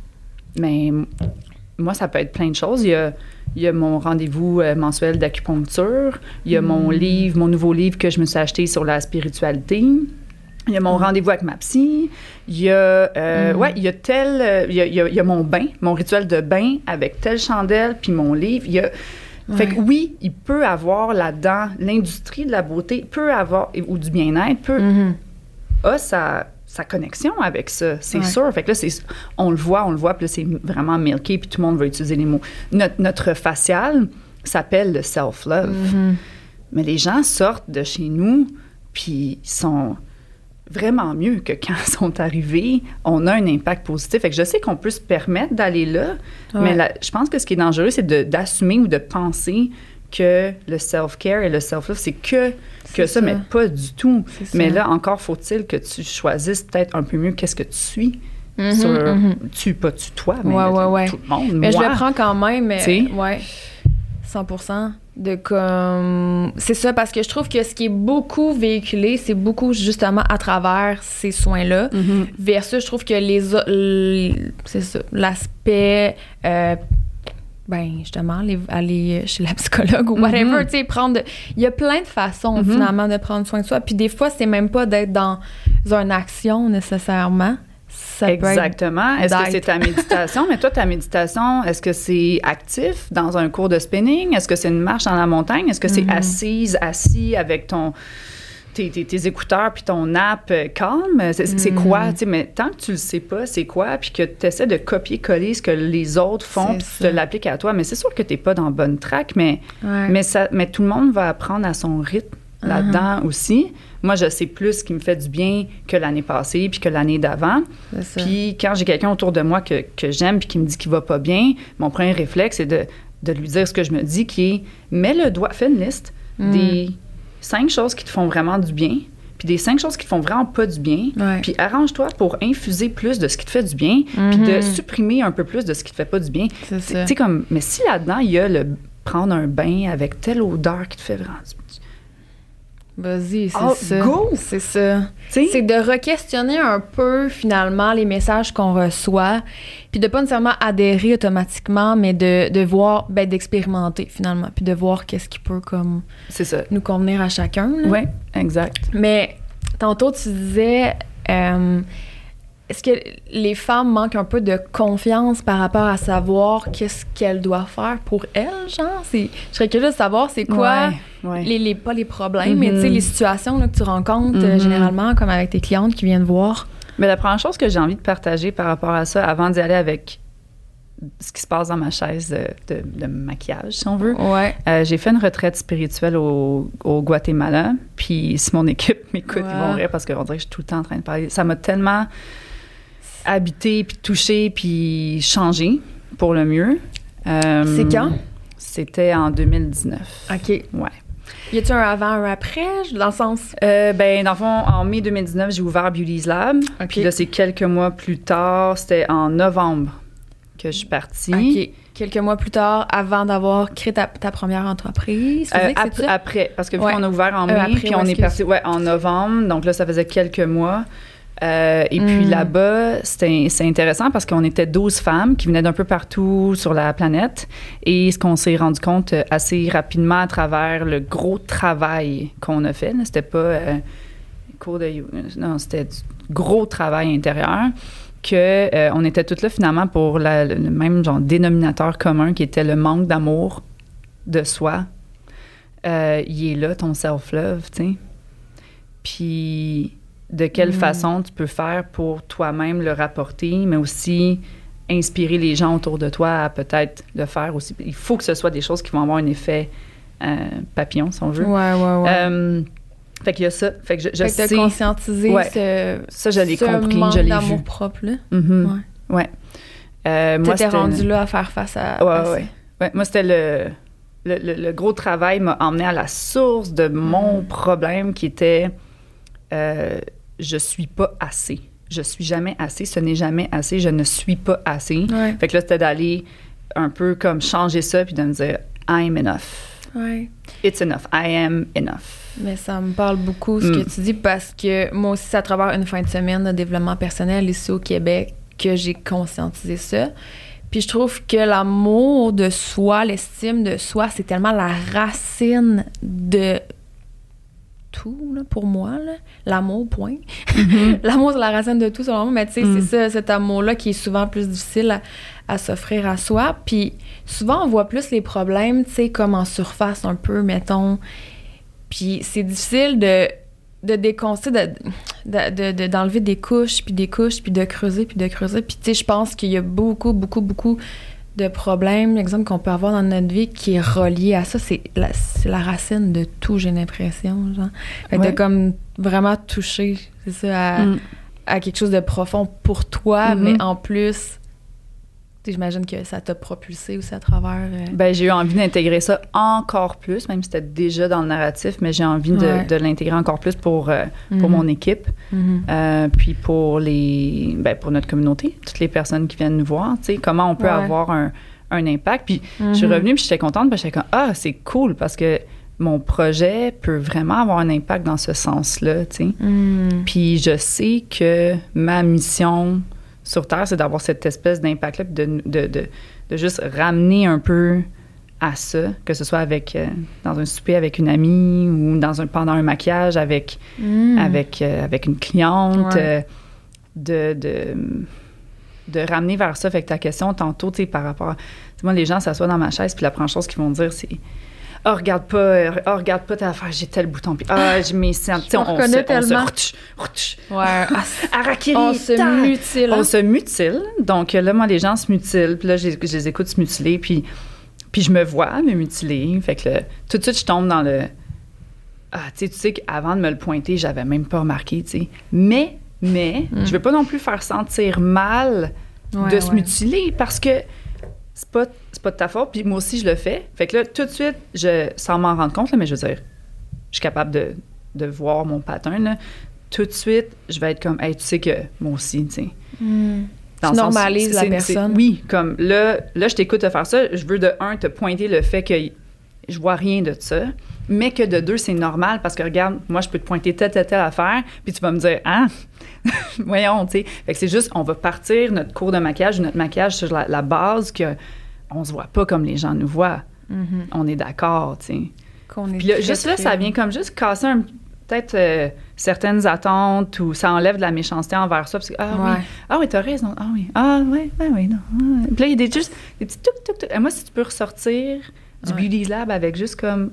Mais m- moi, ça peut être plein de choses. Il y a, il y a mon rendez-vous euh, mensuel d'acupuncture. Il y a mon livre, mon nouveau livre que je me suis acheté sur la spiritualité. Il y a mon rendez-vous avec ma psy. Il y a, euh, ouais, il y a tel... euh, il, y a, il y a- il y a mon bain, mon rituel de bain avec telle chandelle, puis mon livre. Il y a... Fait que Ouais. oui, il peut avoir là-dedans, l'industrie de la beauté peut avoir, ou du bien-être, peut Mhm. a sa, sa connexion avec ça, c'est Ouais. sûr. Fait que là, c'est, on le voit, on le voit, puis là, c'est vraiment milky, puis tout le monde va utiliser les mots. Notre, notre facial s'appelle le self-love. Mhm. Mais les gens sortent de chez nous, puis ils sont vraiment mieux que quand ils sont arrivés. On a un impact positif. Fait que je sais qu'on peut se permettre d'aller là, Ouais. mais la- je pense que ce qui est dangereux, c'est de, d'assumer ou de penser que le self-care et le self-love, c'est que, que C'est ça, ça. mais pas du tout. C'est ça. Mais là, encore faut-il que tu choisisses peut-être un peu mieux qu'est-ce que tu suis. Mhm, Sur, mhm. tu, pas tu, toi, mais Ouais, ouais, ouais. tout le monde. Mais moi. je le prends quand même, mais T'sais? ouais, cent pour cent de comme... C'est ça, parce que je trouve que ce qui est beaucoup véhiculé, c'est beaucoup justement à travers ces soins-là, Mhm. versus je trouve que les... o- l- c'est ça, l'aspect... euh, ben, justement, aller, aller chez la psychologue ou whatever, Mhm. tu sais, prendre... de- Il y a plein de façons, Mhm. finalement, de prendre soin de soi. Puis des fois, c'est même pas d'être dans une action, nécessairement. Ça peut être Exactement. Est-ce que d'être. c'est ta méditation? Mais toi, ta méditation, est-ce que c'est actif dans un cours de spinning? Est-ce que c'est une marche dans la montagne? Est-ce que c'est Mhm. assise, assis avec ton... Tes, tes, tes écouteurs puis ton app euh, calme, c'est, c'est Mm. quoi? Tu sais, mais tant que tu le sais pas, c'est quoi? Puis que tu essaies de copier-coller ce que les autres font, C'est puis tu ça. te l'appliques à toi. Mais c'est sûr que tu n'es pas dans le bonne track, mais, Ouais. mais, ça, mais tout le monde va apprendre à son rythme là-dedans aussi. Moi, je sais plus ce qui me fait du bien que l'année passée puis que l'année d'avant. C'est ça. Puis quand j'ai quelqu'un autour de moi que, que j'aime puis qui me dit qu'il va pas bien, mon premier réflexe, c'est de, de lui dire ce que je me dis, qui est « mets le doigt, fais une liste Mm. des cinq choses qui te font vraiment du bien, puis des cinq choses qui te font vraiment pas du bien, Ouais. puis arrange-toi pour infuser plus de ce qui te fait du bien, puis de supprimer un peu plus de ce qui te fait pas du bien. » C'est Tu ça. sais, comme, mais si là-dedans, il y a le prendre un bain avec telle odeur qui te fait vraiment du bien, Vas-y, c'est Oh, ça. go! C'est ça. tu sais, C'est de re-questionner un peu, finalement, les messages qu'on reçoit, puis de pas nécessairement adhérer automatiquement, mais de, de voir, ben, d'expérimenter, finalement, puis de voir qu'est-ce qui peut, comme, c'est ça. nous convenir à chacun. là. Oui, exact. Mais tantôt, tu disais, euh, est-ce que les femmes manquent un peu de confiance par rapport à savoir qu'est-ce qu'elles doivent faire pour elles, genre? C'est, je serais curieuse de savoir c'est quoi, Ouais, ouais. les, les, pas les problèmes, Mhm. mais tu sais, les situations là, que tu rencontres euh, Mhm. généralement, comme avec tes clientes qui viennent voir. Mais la première chose que j'ai envie de partager par rapport à ça, avant d'y aller avec ce qui se passe dans ma chaise de, de- de maquillage, si on veut, Ouais. euh, j'ai fait une retraite spirituelle au, au Guatemala. Puis si mon équipe m'écoute, Ouais. ils vont rire parce qu'on dirait que je suis tout le temps en train de parler. Ça m'a tellement habité, puis touché, puis changé pour le mieux. Euh, C'est quand? C'était en deux mille dix-neuf. OK. Ouais. Y a-tu un avant, un après, dans le sens... Euh, ben, dans le fond, en mai deux mille dix-neuf, j'ai ouvert Beauty's Lab. OK. Puis là, c'est quelques mois plus tard, c'était en novembre que je suis partie. OK. Quelques mois plus tard, avant d'avoir créé ta, ta première entreprise. Euh, physique, ap- c'est ça? après, parce que vu Ouais. qu'on a ouvert en Euh, mai, après, puis ouais, on est excuse. parti ouais, en novembre, donc là, ça faisait quelques mois. Euh, et puis Mm. là-bas, c'était, c'est intéressant parce qu'on était douze femmes qui venaient d'un peu partout sur la planète. Et ce qu'on s'est rendu compte euh, assez rapidement à travers le gros travail qu'on a fait, là, c'était pas euh, cours de... Non, c'était du gros travail intérieur, que euh, on était toutes là finalement pour la- le même genre dénominateur commun qui était le manque d'amour de soi. Euh, il est là, ton self-love, tu sais. Puis de quelle Mm. façon tu peux faire pour toi-même le rapporter, mais aussi inspirer les gens autour de toi à peut-être le faire aussi. Il faut que ce soit des choses qui vont avoir un effet euh, papillon, si on veut. Ouais, ouais, ouais. Euh, fait qu'il y a ça. Fait que je, je fait que t'as sais... conscientisé Ouais. ce, Ça, je l'ai ce compris, manque je l'ai d'amour vu. propre, là. Mhm. Ouais. Ouais. Euh, moi, T'étais c'était- rendu là à faire face à... Ouais, à ça. ouais. Ouais, moi, c'était le, le, le, le gros travail m'a emmené à la source de mon mm. problème qui était euh, je suis pas assez. Je suis jamais assez, ce n'est jamais assez, je ne suis pas assez. Ouais. Fait que là, c'était d'aller un peu comme changer ça puis de me dire I'm enough. Ouais. It's enough. I am enough. Mais ça me parle beaucoup ce mm. que tu dis parce que moi aussi, c'est à travers une fin de semaine de développement personnel ici au Québec que j'ai conscientisé ça. Puis je trouve que l'amour de soi, l'estime de soi, c'est tellement la racine de tout, là, pour moi. Là. L'amour, point. Mm-hmm. L'amour, c'est la racine de tout, selon moi. Mais tu sais, mm. c'est ça, cet amour-là qui est souvent plus difficile à, à s'offrir à soi. Puis souvent, on voit plus les problèmes, tu sais, comme en surface un peu, mettons. Puis c'est difficile de, de déconstruire, de, de, de, d'enlever des couches, puis des couches, puis de creuser, puis de creuser. Puis tu sais, je pense qu'il y a beaucoup, beaucoup, beaucoup de problèmes, l'exemple qu'on peut avoir dans notre vie qui est relié à ça. C'est la, c'est la racine de tout, j'ai l'impression, genre. Fait que ouais. de comme vraiment toucher, c'est ça, à, mm. à quelque chose de profond pour toi, mm-hmm. mais en plus... J'imagine que ça t'a propulsé aussi à travers... Euh... Ben j'ai eu envie d'intégrer ça encore plus, même si c'était déjà dans le narratif, mais j'ai envie de, ouais. de l'intégrer encore plus pour, euh, mm-hmm. pour mon équipe, mm-hmm. euh, puis pour les ben, pour notre communauté, toutes les personnes qui viennent nous voir, tu sais, comment on peut ouais. avoir un, un impact. Puis mm-hmm. je suis revenue, puis j'étais contente, parce que j'étais comme « Ah, c'est cool, parce que mon projet peut vraiment avoir un impact dans ce sens-là, tu sais. Mm. Puis je sais que ma mission... sur Terre, c'est d'avoir cette espèce d'impact-là, puis de, de, de, de juste ramener un peu à ça, que ce soit avec euh, dans un souper avec une amie ou dans un, pendant un maquillage avec, mm. avec, euh, avec une cliente, ouais. euh, de, de, de ramener vers ça. Fait que ta question tantôt, tu sais, par rapport à... Moi, les gens s'assoient dans ma chaise, puis la première chose qu'ils vont dire, c'est... « Ah, oh, regarde pas, oh, regarde pas ta affaire, j'ai tel bouton. » Puis « Ah, j'ai mes seins. » Tu sais, on, on se... tellement. On se rutsch, ouais. Harakiri, on se ta. mutile. On se mutile. Donc là, moi, les gens se mutilent. Puis là, je, je les écoute se mutiler. Puis, puis je me vois me mutiler. Fait que là, tout de suite, je tombe dans le... Ah, tu sais, tu sais qu'avant de me le pointer, j'avais même pas remarqué, tu sais. Mais, mais, mm. je veux pas non plus faire sentir mal ouais, de se ouais. mutiler parce que c'est pas... c'est pas de ta faute, puis moi aussi, je le fais. Fait que là, tout de suite, je, sans m'en rendre compte, là, mais je veux dire, je suis capable de, de voir mon pattern, là. Tout de suite, je vais être comme, hey, tu sais que moi aussi, tu sais. Mm. Tu normalises la personne. Oui, comme là, là, je t'écoute te faire ça. Je veux de un, te pointer le fait que je vois rien de ça, mais que de deux, c'est normal parce que regarde, moi, je peux te pointer telle, telle, telle affaire, puis tu vas me dire, ah, voyons, tu sais. Fait que c'est juste, on va partir notre cours de maquillage, notre maquillage sur la, la base que on se voit pas comme les gens nous voient. Mm-hmm. On est d'accord, tu sais. Puis là, juste là, ça vient comme juste casser un, peut-être euh, certaines attentes ou ça enlève de la méchanceté envers ça. Parce que, ah ouais. oui, ah oui, t'as raison. Ah oui, ah oui, oui, oui, non. Ah. Puis là, il y a des, juste des petits touc, touc, touc. Et moi, si tu peux ressortir du ouais. Beauty Lab avec juste comme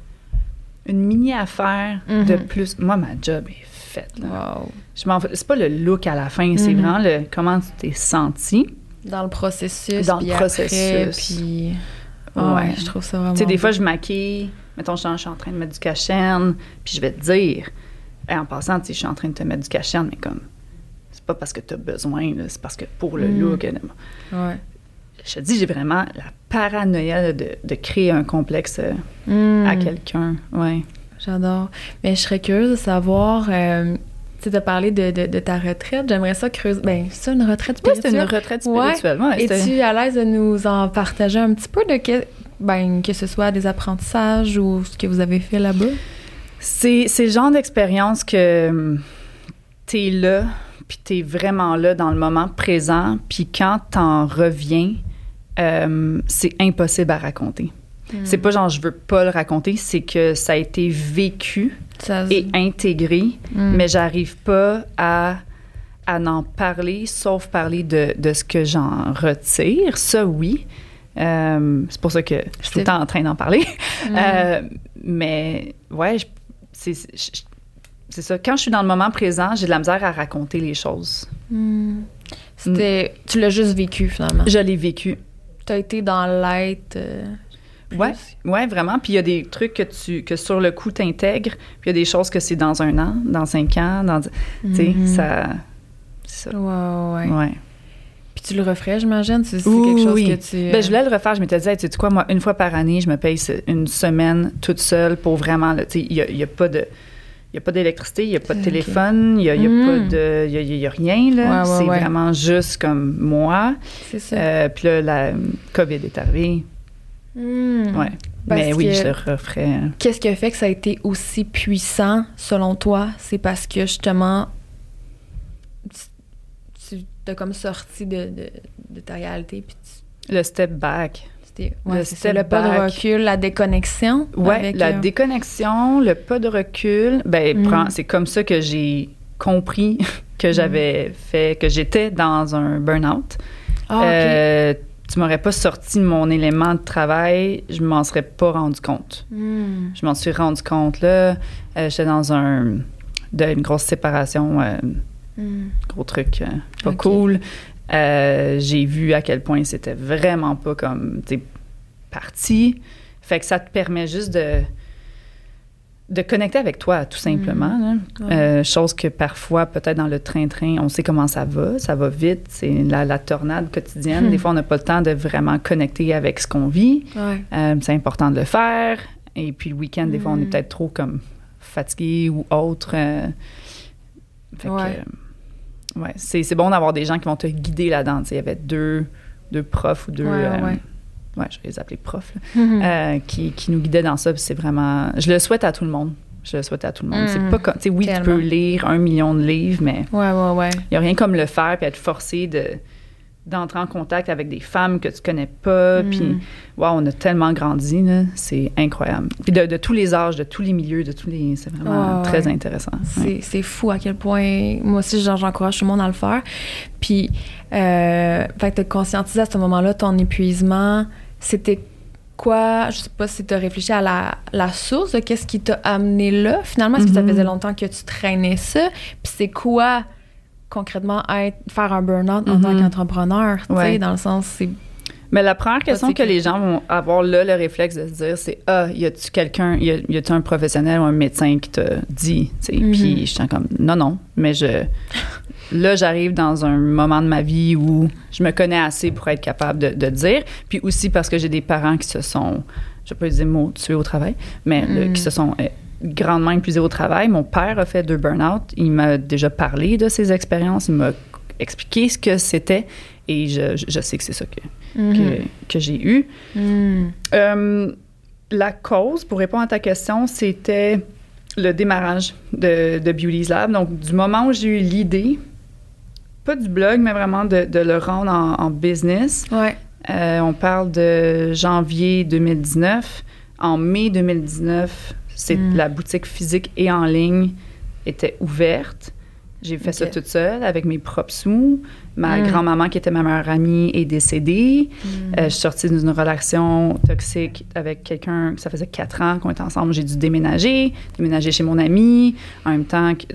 une mini-affaire mm-hmm. de plus. Moi, ma job est faite, là. Wow. Je m'en... C'est pas le look à la fin, mm-hmm. c'est vraiment le comment tu t'es senti. Dans le processus. Dans le processus. Puis... Ouais, ouais, je trouve ça vraiment... Tu sais, des fois, je maquille. Mettons, je suis en train de mettre du cache-chaîne, puis je vais te dire, hey, en passant, tu sais, je suis en train de te mettre du cache-chaîne, mais comme, c'est pas parce que tu as besoin, là, c'est parce que pour le mm. look... Ouais. Je te dis, j'ai vraiment la paranoïa de, de créer un complexe mm. à quelqu'un. Ouais. J'adore. Mais je serais curieuse de savoir... Euh, tu as parlé de, de, de ta retraite. J'aimerais ça creuser. Ben, c'est ça, une retraite spirituelle? Oui, c'est une retraite spirituelle. Ouais. Ouais, es-tu à l'aise de nous en partager un petit peu de que, ben, que ce soit des apprentissages ou ce que vous avez fait là-bas? C'est, c'est le genre d'expérience que t'es là, puis t'es vraiment là dans le moment présent, puis quand t'en reviens, euh, c'est impossible à raconter. Mm. C'est pas genre je veux pas le raconter, c'est que ça a été vécu ça, et intégré, mm. mais j'arrive pas à, à n'en parler, sauf parler de, de ce que j'en retire. Ça, oui. Euh, c'est pour ça que je suis tout le temps en train d'en parler. Mm. Euh, mais, ouais, je, c'est, je, c'est ça. Quand je suis dans le moment présent, j'ai de la misère à raconter les choses. Mm. C'était, mm. Tu l'as juste vécu, finalement. Je l'ai vécu. Tu as été dans l'être... Euh... Oui, ouais, vraiment. Puis il y a des trucs que tu que sur le coup t'intègres, puis il y a des choses que c'est dans un an, dans cinq ans, dans, mm-hmm. tu sais, ça, c'est ça. Ouais, ouais. Ouais. Puis tu le referais, j'imagine? C'est, c'est oui, quelque chose oui. que tu... Ben, je voulais le refaire. Je m'étais dit, hey, tu sais quoi, moi, une fois par année, je me paye une semaine toute seule pour vraiment... Tu sais, il n'y a, y a pas de... Il n'y a pas d'électricité, il n'y a pas de okay. téléphone, il n'y a, y a mm. pas de... Il y a, y a rien, là. Ouais, ouais, c'est ouais. vraiment juste comme moi. C'est ça. Euh, puis là, la COVID est arrivée. Mm. Ouais. Parce Mais oui, que, je le referais. Qu'est-ce qui a fait que ça a été aussi puissant, selon toi? C'est parce que, justement, tu t'as comme sorti de, de, de ta réalité. Puis tu... Le step back. Ouais, le c'est ça, le pas de recul, la déconnexion. Oui, la euh... déconnexion, le pas de recul. Ben, mm. prends, c'est comme ça que j'ai compris que j'avais mm. fait, que j'étais dans un burn-out. Ah, euh, OK. Tu m'aurais pas sorti de mon élément de travail, je m'en serais pas rendu compte. Mm. Je m'en suis rendu compte, là. Euh, j'étais dans un... De, une grosse séparation, euh, mm. gros truc, euh, pas okay. cool. Euh, j'ai vu à quel point c'était vraiment pas comme, tu sais, parti. Fait que ça te permet juste de, de connecter avec toi, tout simplement. Mmh. Ouais. Euh, chose que parfois, peut-être dans le train-train, on sait comment ça va, ça va vite, c'est la, la tornade quotidienne. Mmh. Des fois, on n'a pas le temps de vraiment connecter avec ce qu'on vit. Ouais. Euh, c'est important de le faire. Et puis le week-end, mmh. des fois, on est peut-être trop comme fatigué ou autre. Euh, fait ouais. que... Euh, Ouais, c'est, c'est bon d'avoir des gens qui vont te guider là-dedans. Il y avait deux, deux profs ou deux... Ouais, euh, ouais. ouais, je vais les appeler profs, là, mm-hmm. euh, qui, qui nous guidaient dans ça. Puis c'est vraiment... Je le souhaite à tout le monde. Je le souhaite à tout le monde. Mm. C'est pas comme... Tu sais, oui, tellement. Tu peux lire un million de livres, mais... Ouais, ouais, ouais. Il n'y a rien comme le faire puis être forcé de... d'entrer en contact avec des femmes que tu connais pas. Mm. Puis, wow, on a tellement grandi, là. C'est incroyable. Puis de, de tous les âges, de tous les milieux, de tous les... C'est vraiment oh, très ouais. intéressant. C'est, ouais. c'est fou à quel point... Moi aussi, genre, j'encourage tout le monde à le faire. Puis, euh, fait que de conscientiser à ce moment-là ton épuisement, c'était quoi? Je sais pas si tu as réfléchi à la, la source de qu'est-ce qui t'a amené là, finalement. Est-ce mm-hmm. que ça faisait longtemps que tu traînais ça? Puis c'est quoi... concrètement, être, faire un burn-out en mm-hmm. tant qu'entrepreneur, tu ouais. sais, dans le sens, c'est... Mais la première question que les gens vont avoir là, le réflexe de se dire, c'est « Ah, y a-tu quelqu'un, y, a, y a-tu un professionnel ou un médecin qui te dit? » tu sais, mm-hmm. Puis je suis comme « Non, non. » Mais je... Là, j'arrive dans un moment de ma vie où je me connais assez pour être capable de, de dire. Puis aussi parce que j'ai des parents qui se sont, je vais pas dire le mot tués au travail, mais mm-hmm. le, qui se sont... Euh, grandement épuisé au travail. Mon père a fait deux burn-out. Il m'a déjà parlé de ses expériences. Il m'a expliqué ce que c'était. Et je, je sais que c'est ça que, mm-hmm. que, que j'ai eu. Mm. Euh, la cause, pour répondre à ta question, c'était le démarrage de, de Beauty's Lab. Donc, du moment où j'ai eu l'idée, pas du blog, mais vraiment de, de le rendre en, en business. Ouais. Euh, on parle de janvier deux mille dix-neuf. En mai deux mille dix-neuf, c'est mm. la boutique physique et en ligne était ouverte. J'ai fait okay. ça toute seule avec mes propres sous. Ma mm. grand-maman, qui était ma meilleure amie, est décédée. Mm. Euh, je suis sortie d'une relation toxique avec quelqu'un, ça faisait quatre ans qu'on était ensemble. J'ai dû déménager, déménager chez mon ami. En même temps... Que,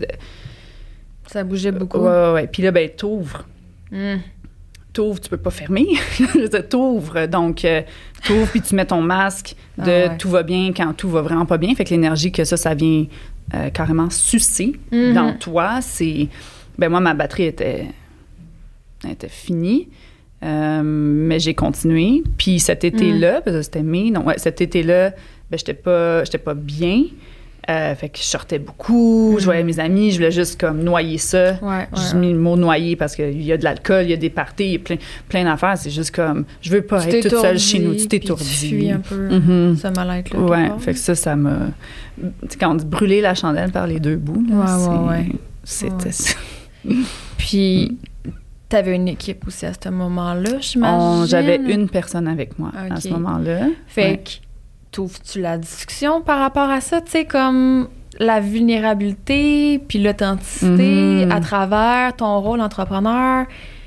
ça bougeait beaucoup. Ouais, ouais, ouais. Puis là, ben, t'ouvres. Mm. T'ouvres, tu peux pas fermer. T'ouvres, donc euh, t'ouvres puis tu mets ton masque de ah ouais. tout va bien quand tout va vraiment pas bien. Fait que l'énergie que ça, ça vient euh, carrément sucer mm-hmm. dans toi. C'est, ben moi, ma batterie était, était finie, euh, mais j'ai continué. Puis cet été-là, mm. parce que c'était mai, non, ouais, cet été-là, ben j'étais pas, j'étais pas bien. Euh, fait que je sortais beaucoup, mm. je voyais mes amis, je voulais juste comme noyer ça. Ouais, ouais, j'ai mis le mot noyer parce qu'il y a de l'alcool, il y a des parties, il y a plein, plein d'affaires. C'est juste comme, je veux pas tu être toute seule chez nous. Tu t'étourdis. Tu fuis un peu mm-hmm. ce mal-être-là. Ouais, fait que ça, ça m'a... Tu sais, quand on dit brûler la chandelle par les deux bouts, là, ouais, c'est... ouais, ouais. C'était ouais. ça. Puis, t'avais une équipe aussi à ce moment-là, j'imagine? On, j'avais une personne avec moi okay. à ce moment-là. Fait ouais. que... T'ouvres-tu la discussion par rapport à ça, tu sais, comme la vulnérabilité puis l'authenticité mm-hmm. à travers ton rôle d'entrepreneur?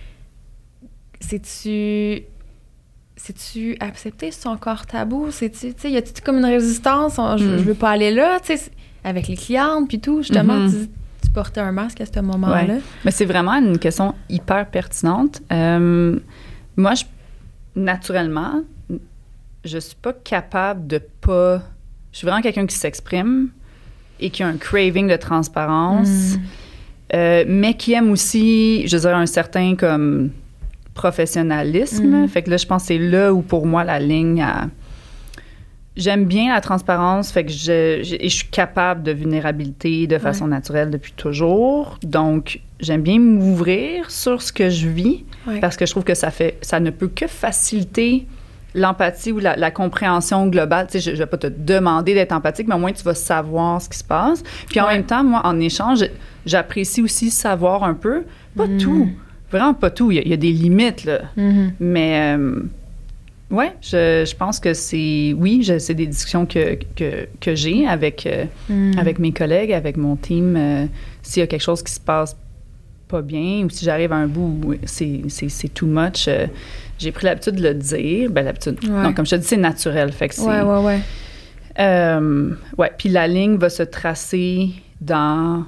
C'est-tu... C'est-tu accepté? C'est encore tabou? C'est-tu... Tu sais, y a-tu comme une résistance? On, je, mm. je veux pas aller là, tu sais, avec les clientes puis tout. Justement, mm-hmm. tu, tu portais un masque à ce moment-là. Ouais. Mais c'est vraiment une question hyper pertinente. Euh, moi, je, naturellement... je suis pas capable de pas... Je suis vraiment quelqu'un qui s'exprime et qui a un craving de transparence, mm. euh, mais qui aime aussi, je veux dire, un certain comme professionnalisme. Mm. Fait que là, je pense que c'est là où, pour moi, la ligne... À... J'aime bien la transparence, fait que je, je, et je suis capable de vulnérabilité de façon ouais. naturelle depuis toujours. Donc, j'aime bien m'ouvrir sur ce que je vis ouais. parce que je trouve que ça fait, ça ne peut que faciliter l'empathie ou la, la compréhension globale. Tu sais, je ne vais pas te demander d'être empathique, mais au moins, tu vas savoir ce qui se passe. Puis en ouais. même temps, moi, en échange, j'apprécie aussi savoir un peu, pas mm. tout, vraiment pas tout. Il y a, il y a des limites, là. Mm-hmm. Mais... Euh, oui, je, je pense que c'est... Oui, je, c'est des discussions que, que, que j'ai avec, euh, mm. avec mes collègues, avec mon team. Euh, s'il y a quelque chose qui se passe pas bien ou si j'arrive à un bout où c'est, c'est, c'est too much, euh, j'ai pris l'habitude de le dire. Ben l'habitude... Ouais. Non, comme je te dis, c'est naturel. Fait que c'est... Ouais, ouais, ouais. Euh, ouais, puis la ligne va se tracer dans...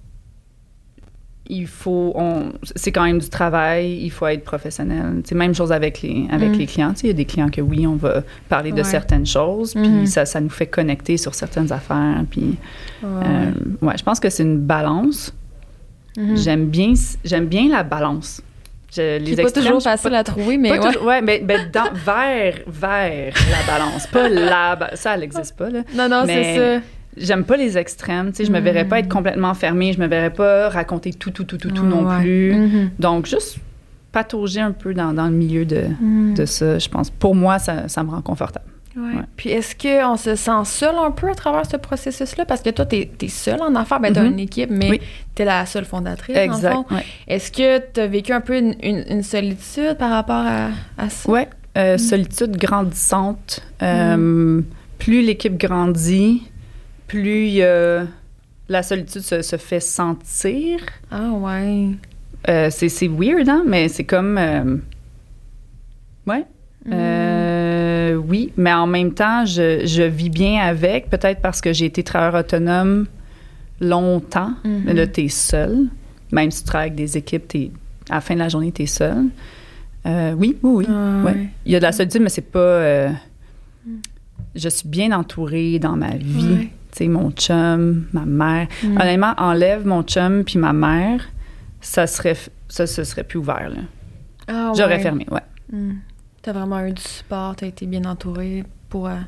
Il faut, on, c'est quand même du travail, il faut être professionnel. C'est même chose avec les, avec mm. les clients. Il y a des clients que oui, on va parler de ouais. certaines choses, puis mm. ça, ça nous fait connecter sur certaines affaires. Puis, ouais. Euh, ouais, je pense que c'est une balance. Mm. J'aime bien, j'aime bien la balance. Je, les c'est pas toujours facile pas, à trouver, mais ouais. Toujours, ouais, mais, mais dans, vers, vers la balance, pas la, ça, elle n'existe pas là. Non, non, mais, c'est ça. J'aime pas les extrêmes, tu sais, je me verrais pas être complètement fermée, je me verrais pas raconter tout, tout, tout, tout, tout non ouais. plus. Mm-hmm. Donc, juste patauger un peu dans, dans le milieu de, mm. de ça, je pense. Pour moi, ça, ça me rend confortable. Ouais. Ouais. Puis, est-ce qu'on se sent seul un peu à travers ce processus-là? Parce que toi, t'es, t'es seule en affaires, ben, t'as mm-hmm. une équipe, mais oui. t'es la seule fondatrice, exact, dans le fond. Ouais. Est-ce que t'as vécu un peu une, une, une solitude par rapport à, à ça? Oui, euh, mm. solitude grandissante. Euh, mm. Plus l'équipe grandit, plus euh, la solitude se, se fait sentir. Ah ouais. Euh, c'est, c'est weird, hein? Mais c'est comme... Euh, ouais. Mm. Euh, oui, mais en même temps, je, je vis bien avec, peut-être parce que j'ai été travailleur autonome longtemps. Mm-hmm. Là, t'es seul. Même si tu travailles avec des équipes, t'es, à la fin de la journée, t'es seul. Euh, oui, oui, oui. Ah, ouais. ouais. Il y a de la solitude, mais c'est pas... Euh, mm. Je suis bien entourée dans ma vie. Ouais. Tu sais, mon chum, ma mère. Mm. Honnêtement, enlève mon chum puis ma mère, ça serait, ça se serait plus ouvert, là. Ah, J'aurais ouais. fermé, ouais. Mm. T'as vraiment eu du support, t'as été bien entourée pour... Euh...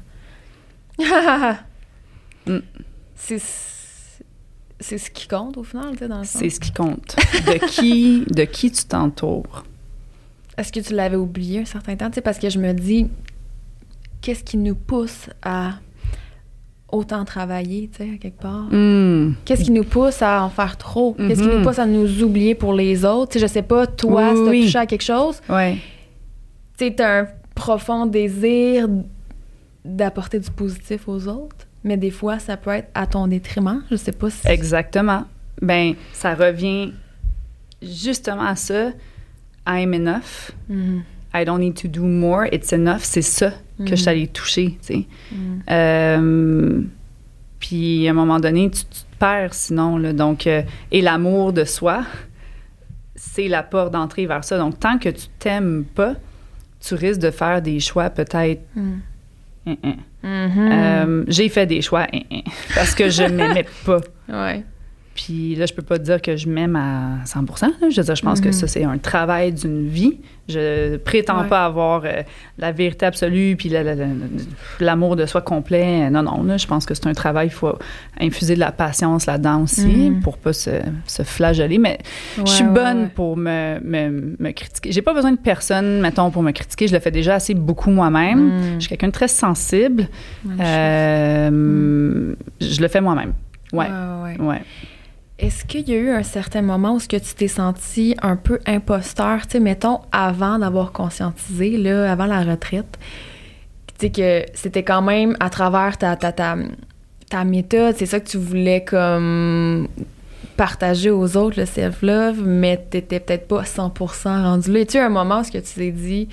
mm. c'est, c'est ce qui compte, au final, tu sais, dans le sens. C'est ce qui compte. De qui, de qui tu t'entoures. Est-ce que tu l'avais oublié un certain temps? Tu sais, parce que je me dis, qu'est-ce qui nous pousse à... autant travailler, tu sais, à quelque part. Mm. Qu'est-ce qui nous pousse à en faire trop? Mm-hmm. Qu'est-ce qui nous pousse à nous oublier pour les autres? Tu sais, je sais pas, toi, oui, si t'as oui. touché à quelque chose, ouais. tu sais, t'as un profond désir d'apporter du positif aux autres, mais des fois, ça peut être à ton détriment. Je sais pas si... Exactement. Ben, ça revient justement à ça. I'm enough. Mm-hmm. I don't need to do more. It's enough. C'est ça que mm. je suis allée toucher, tu sais. Mm. Euh, puis, à un moment donné, tu, tu te perds sinon, là. Donc, euh, et l'amour de soi, c'est la porte d'entrée vers ça. Donc, tant que tu t'aimes pas, tu risques de faire des choix peut-être... Mm. Hein, hein. Mm-hmm. Euh, j'ai fait des choix hein, hein, parce que je m'aimais pas. Ouais. Puis là, je peux pas te dire que je m'aime à cent pour cent. Là. Je veux dire, je pense mm-hmm. que ça, c'est un travail d'une vie. Je prétends ouais. pas avoir euh, la vérité absolue puis la, la, la, l'amour de soi complet. Non, non. Là, je pense que c'est un travail. Il faut infuser de la patience là-dedans aussi mm-hmm. pour pas se, se flageller. Mais ouais, je suis ouais, bonne ouais. pour me, me, me critiquer. J'ai pas besoin de personne, mettons, pour me critiquer. Je le fais déjà assez beaucoup moi-même. Mm. Je suis quelqu'un de très sensible. Ouais, euh, mm. Je le fais moi-même. Ouais. ouais, ouais. ouais. Est-ce qu'il y a eu un certain moment où ce que tu t'es senti un peu imposteur, tu sais, mettons, avant d'avoir conscientisé, là, avant la retraite, tu sais, que c'était quand même à travers ta, ta, ta, ta méthode, c'est ça que tu voulais comme partager aux autres, le self-love, mais t'étais peut-être pas cent pour cent rendu là. Y a-tu un moment où ce que tu t'es dit,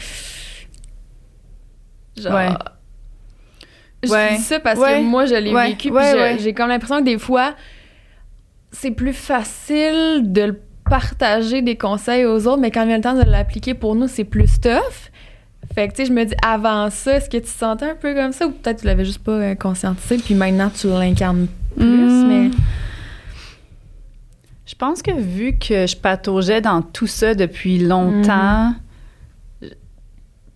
genre... Ouais. Je ouais. dis ça parce ouais. que moi, je l'ai ouais. vécu, ouais, puis ouais. j'ai comme l'impression que des fois... c'est plus facile de le partager des conseils aux autres, mais quand vient le temps de l'appliquer pour nous, c'est plus tough. Fait que, tu sais, je me dis, avant ça, est-ce que tu te sentais un peu comme ça ou peut-être tu l'avais juste pas euh, conscientisé, puis maintenant, tu l'incarnes plus, mmh. mais... Je pense que vu que je pataugeais dans tout ça depuis longtemps, mmh.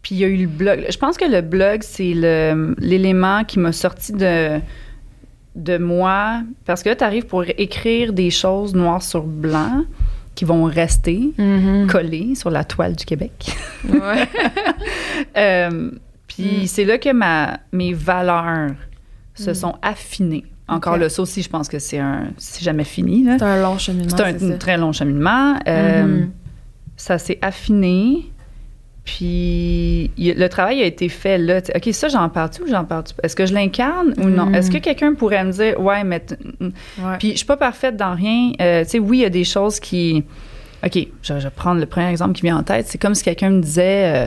Puis il y a eu le blog. Je pense que le blog, c'est le, l'élément qui m'a sorti de, de moi. Parce que là, tu arrives pour écrire des choses noir sur blanc qui vont rester mm-hmm. collées sur la toile du Québec. Ouais. euh, puis mm. c'est là que ma, mes valeurs se mm. sont affinées. Encore okay. là, ça aussi, je pense que c'est un, c'est jamais fini. Là. C'est un long cheminement. C'est un c'est très long cheminement. Euh, mm-hmm. Ça s'est affiné. Puis il, le travail a été fait là. OK, ça, j'en parle-tu ou j'en parle-tu? Est-ce que je l'incarne ou non? Mm. Est-ce que quelqu'un pourrait me dire, ouais, mais. T- ouais. Puis je suis pas parfaite dans rien. Euh, tu sais, oui, il y a des choses qui. OK, je, je vais prendre le premier exemple qui vient en tête. C'est comme si quelqu'un me disait, euh,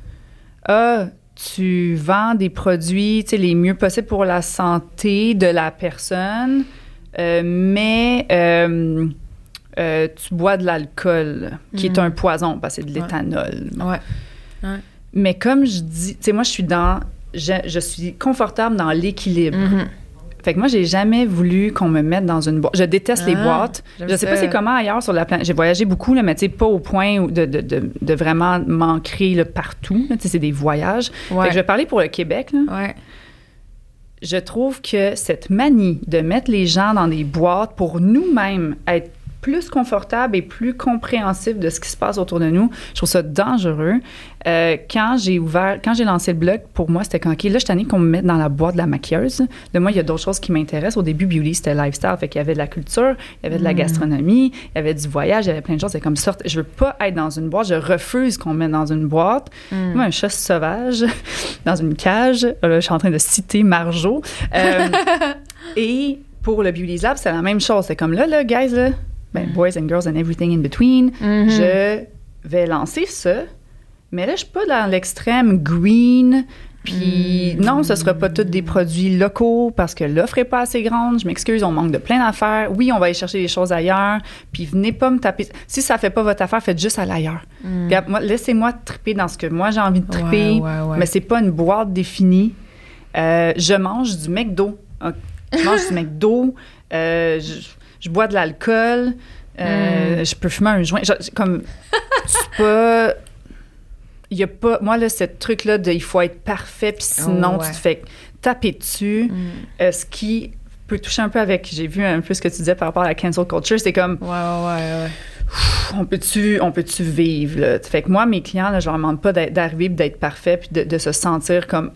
ah, tu vends des produits, tu sais, les mieux possibles pour la santé de la personne, euh, mais. Euh, Euh, tu bois de l'alcool, qui mm. est un poison, parce que c'est de l'éthanol. Ouais. Ouais. Ouais. Mais comme je dis, tu sais, moi, je suis dans... Je, je suis confortable dans l'équilibre. Mm-hmm. Fait que moi, j'ai jamais voulu qu'on me mette dans une boîte. Je déteste ah, les boîtes. Je sais ça. Pas c'est comment ailleurs sur la planète. J'ai voyagé beaucoup, là, mais tu sais, pas au point de, de, de, de vraiment m'ancrer là, partout. Tu sais, c'est des voyages. Ouais. Fait que je vais parler pour le Québec, là. Ouais. Je trouve que cette manie de mettre les gens dans des boîtes pour nous-mêmes être plus confortable et plus compréhensif de ce qui se passe autour de nous. Je trouve ça dangereux. Euh, quand j'ai ouvert, quand j'ai lancé le blog, pour moi, c'était quand, OK, là, je suis tannée qu'on me mette dans la boîte de la maquilleuse. De moi, il y a d'autres choses qui m'intéressent. Au début, Beauty, c'était lifestyle. Fait qu'il y avait de la culture, il y avait de la gastronomie, il y avait du voyage, il y avait plein de choses. C'est comme sorte. Je veux pas être dans une boîte. Je refuse qu'on me mette dans une boîte. Mm. Moi, un chat sauvage dans une cage. Là, je suis en train de citer Marjo. Euh, et pour le Beauty Lab, c'est la même chose. C'est comme là, là, guys, là, ben, boys and girls and everything in between. Mm-hmm. Je vais lancer ça, mais là, je suis pas dans l'extrême green. Puis mm-hmm. non, ce sera pas tous des produits locaux parce que l'offre est pas assez grande. Je m'excuse, on manque de plein d'affaires. Oui, on va aller chercher des choses ailleurs. Puis venez pas me taper. Si ça fait pas votre affaire, faites juste aller ailleurs. Mm. Regarde, moi, laissez-moi triper dans ce que moi j'ai envie de triper. Ouais, ouais, ouais. Mais c'est pas une boîte définie. Euh, je mange du McDo. Je mange du McDo. Euh, je, Je bois de l'alcool, euh, mm. je peux fumer un joint. Genre, comme, c'est pas... Il y a pas... Moi, là, ce truc-là de il faut être parfait, puis sinon, oh, ouais. tu te fais taper dessus. Mm. Euh, ce qui peut toucher un peu avec... J'ai vu un peu ce que tu disais par rapport à la cancel culture. C'est comme... Ouais, ouais, ouais. Pff, on peut-tu, on peut-tu vivre, là? Fait que moi, mes clients, là, je leur demande pas d'arriver et d'être parfait, puis de, de se sentir comme...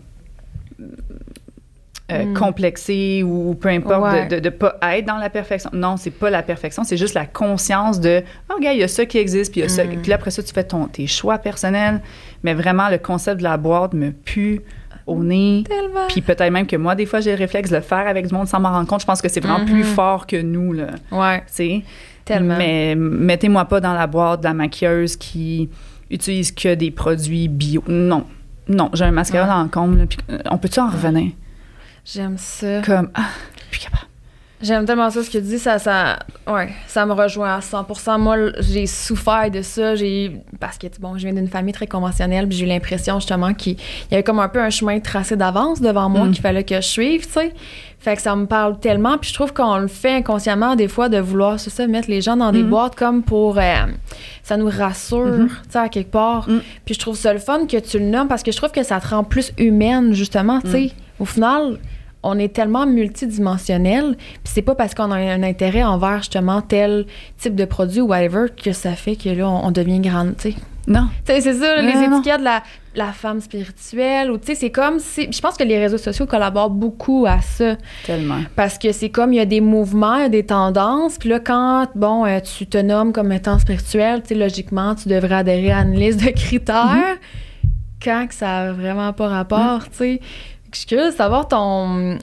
Euh, mm. complexé ou peu importe, ouais. de ne pas être dans la perfection. Non, c'est pas la perfection, c'est juste la conscience de « Oh, regarde, il y a ça qui existe, puis il y a mm. ça. » Puis là, après ça, tu fais ton, tes choix personnels. Mais vraiment, le concept de la boîte me pue au nez. Tellement. Puis peut-être même que moi, des fois, j'ai le réflexe de le faire avec du monde sans m'en rendre compte. Je pense que c'est vraiment mm-hmm. plus fort que nous, là. Ouais. Tu sais? Tellement. Mais mettez-moi pas dans la boîte de la maquilleuse qui utilise que des produits bio. Non. Non, j'ai un mascara ouais. dans le comble, là, puis on peut-tu en revenir? J'aime ça. Comme, ah, plus capable. J'aime tellement ça, ce que tu dis, ça, ça, ouais, ça me rejoint à cent pour cent. Moi, j'ai souffert de ça, j'ai, parce que, bon, je viens d'une famille très conventionnelle, puis j'ai eu l'impression, justement, qu'il y avait comme un peu un chemin tracé d'avance devant moi mm. qu'il fallait que je suive, tu sais. Fait que ça me parle tellement, puis je trouve qu'on le fait inconsciemment, des fois, de vouloir, c'est ça, mettre les gens dans des mm. boîtes comme pour... Euh, ça nous rassure, mm-hmm. tu sais, à quelque part. Mm. Puis je trouve ça le fun que tu le nommes, parce que je trouve que ça te rend plus humaine, justement, tu sais. Mm. Au final... on est tellement multidimensionnel, puis c'est pas parce qu'on a un intérêt envers justement tel type de produit ou whatever que ça fait que là, on, on devient grande, tu sais. Non. T'sais, c'est ça, là, non, les non, étiquettes de la, la femme spirituelle, ou tu sais, c'est comme si... Je pense que les réseaux sociaux collaborent beaucoup à ça. Tellement. Parce que c'est comme, il y a des mouvements, il y a des tendances, puis là, quand, bon, euh, tu te nommes comme étant spirituel, tu sais, logiquement, tu devrais adhérer à une liste de critères, mm-hmm. quand que ça a vraiment pas rapport, mm. tu sais. Je suis curieuse de savoir ton,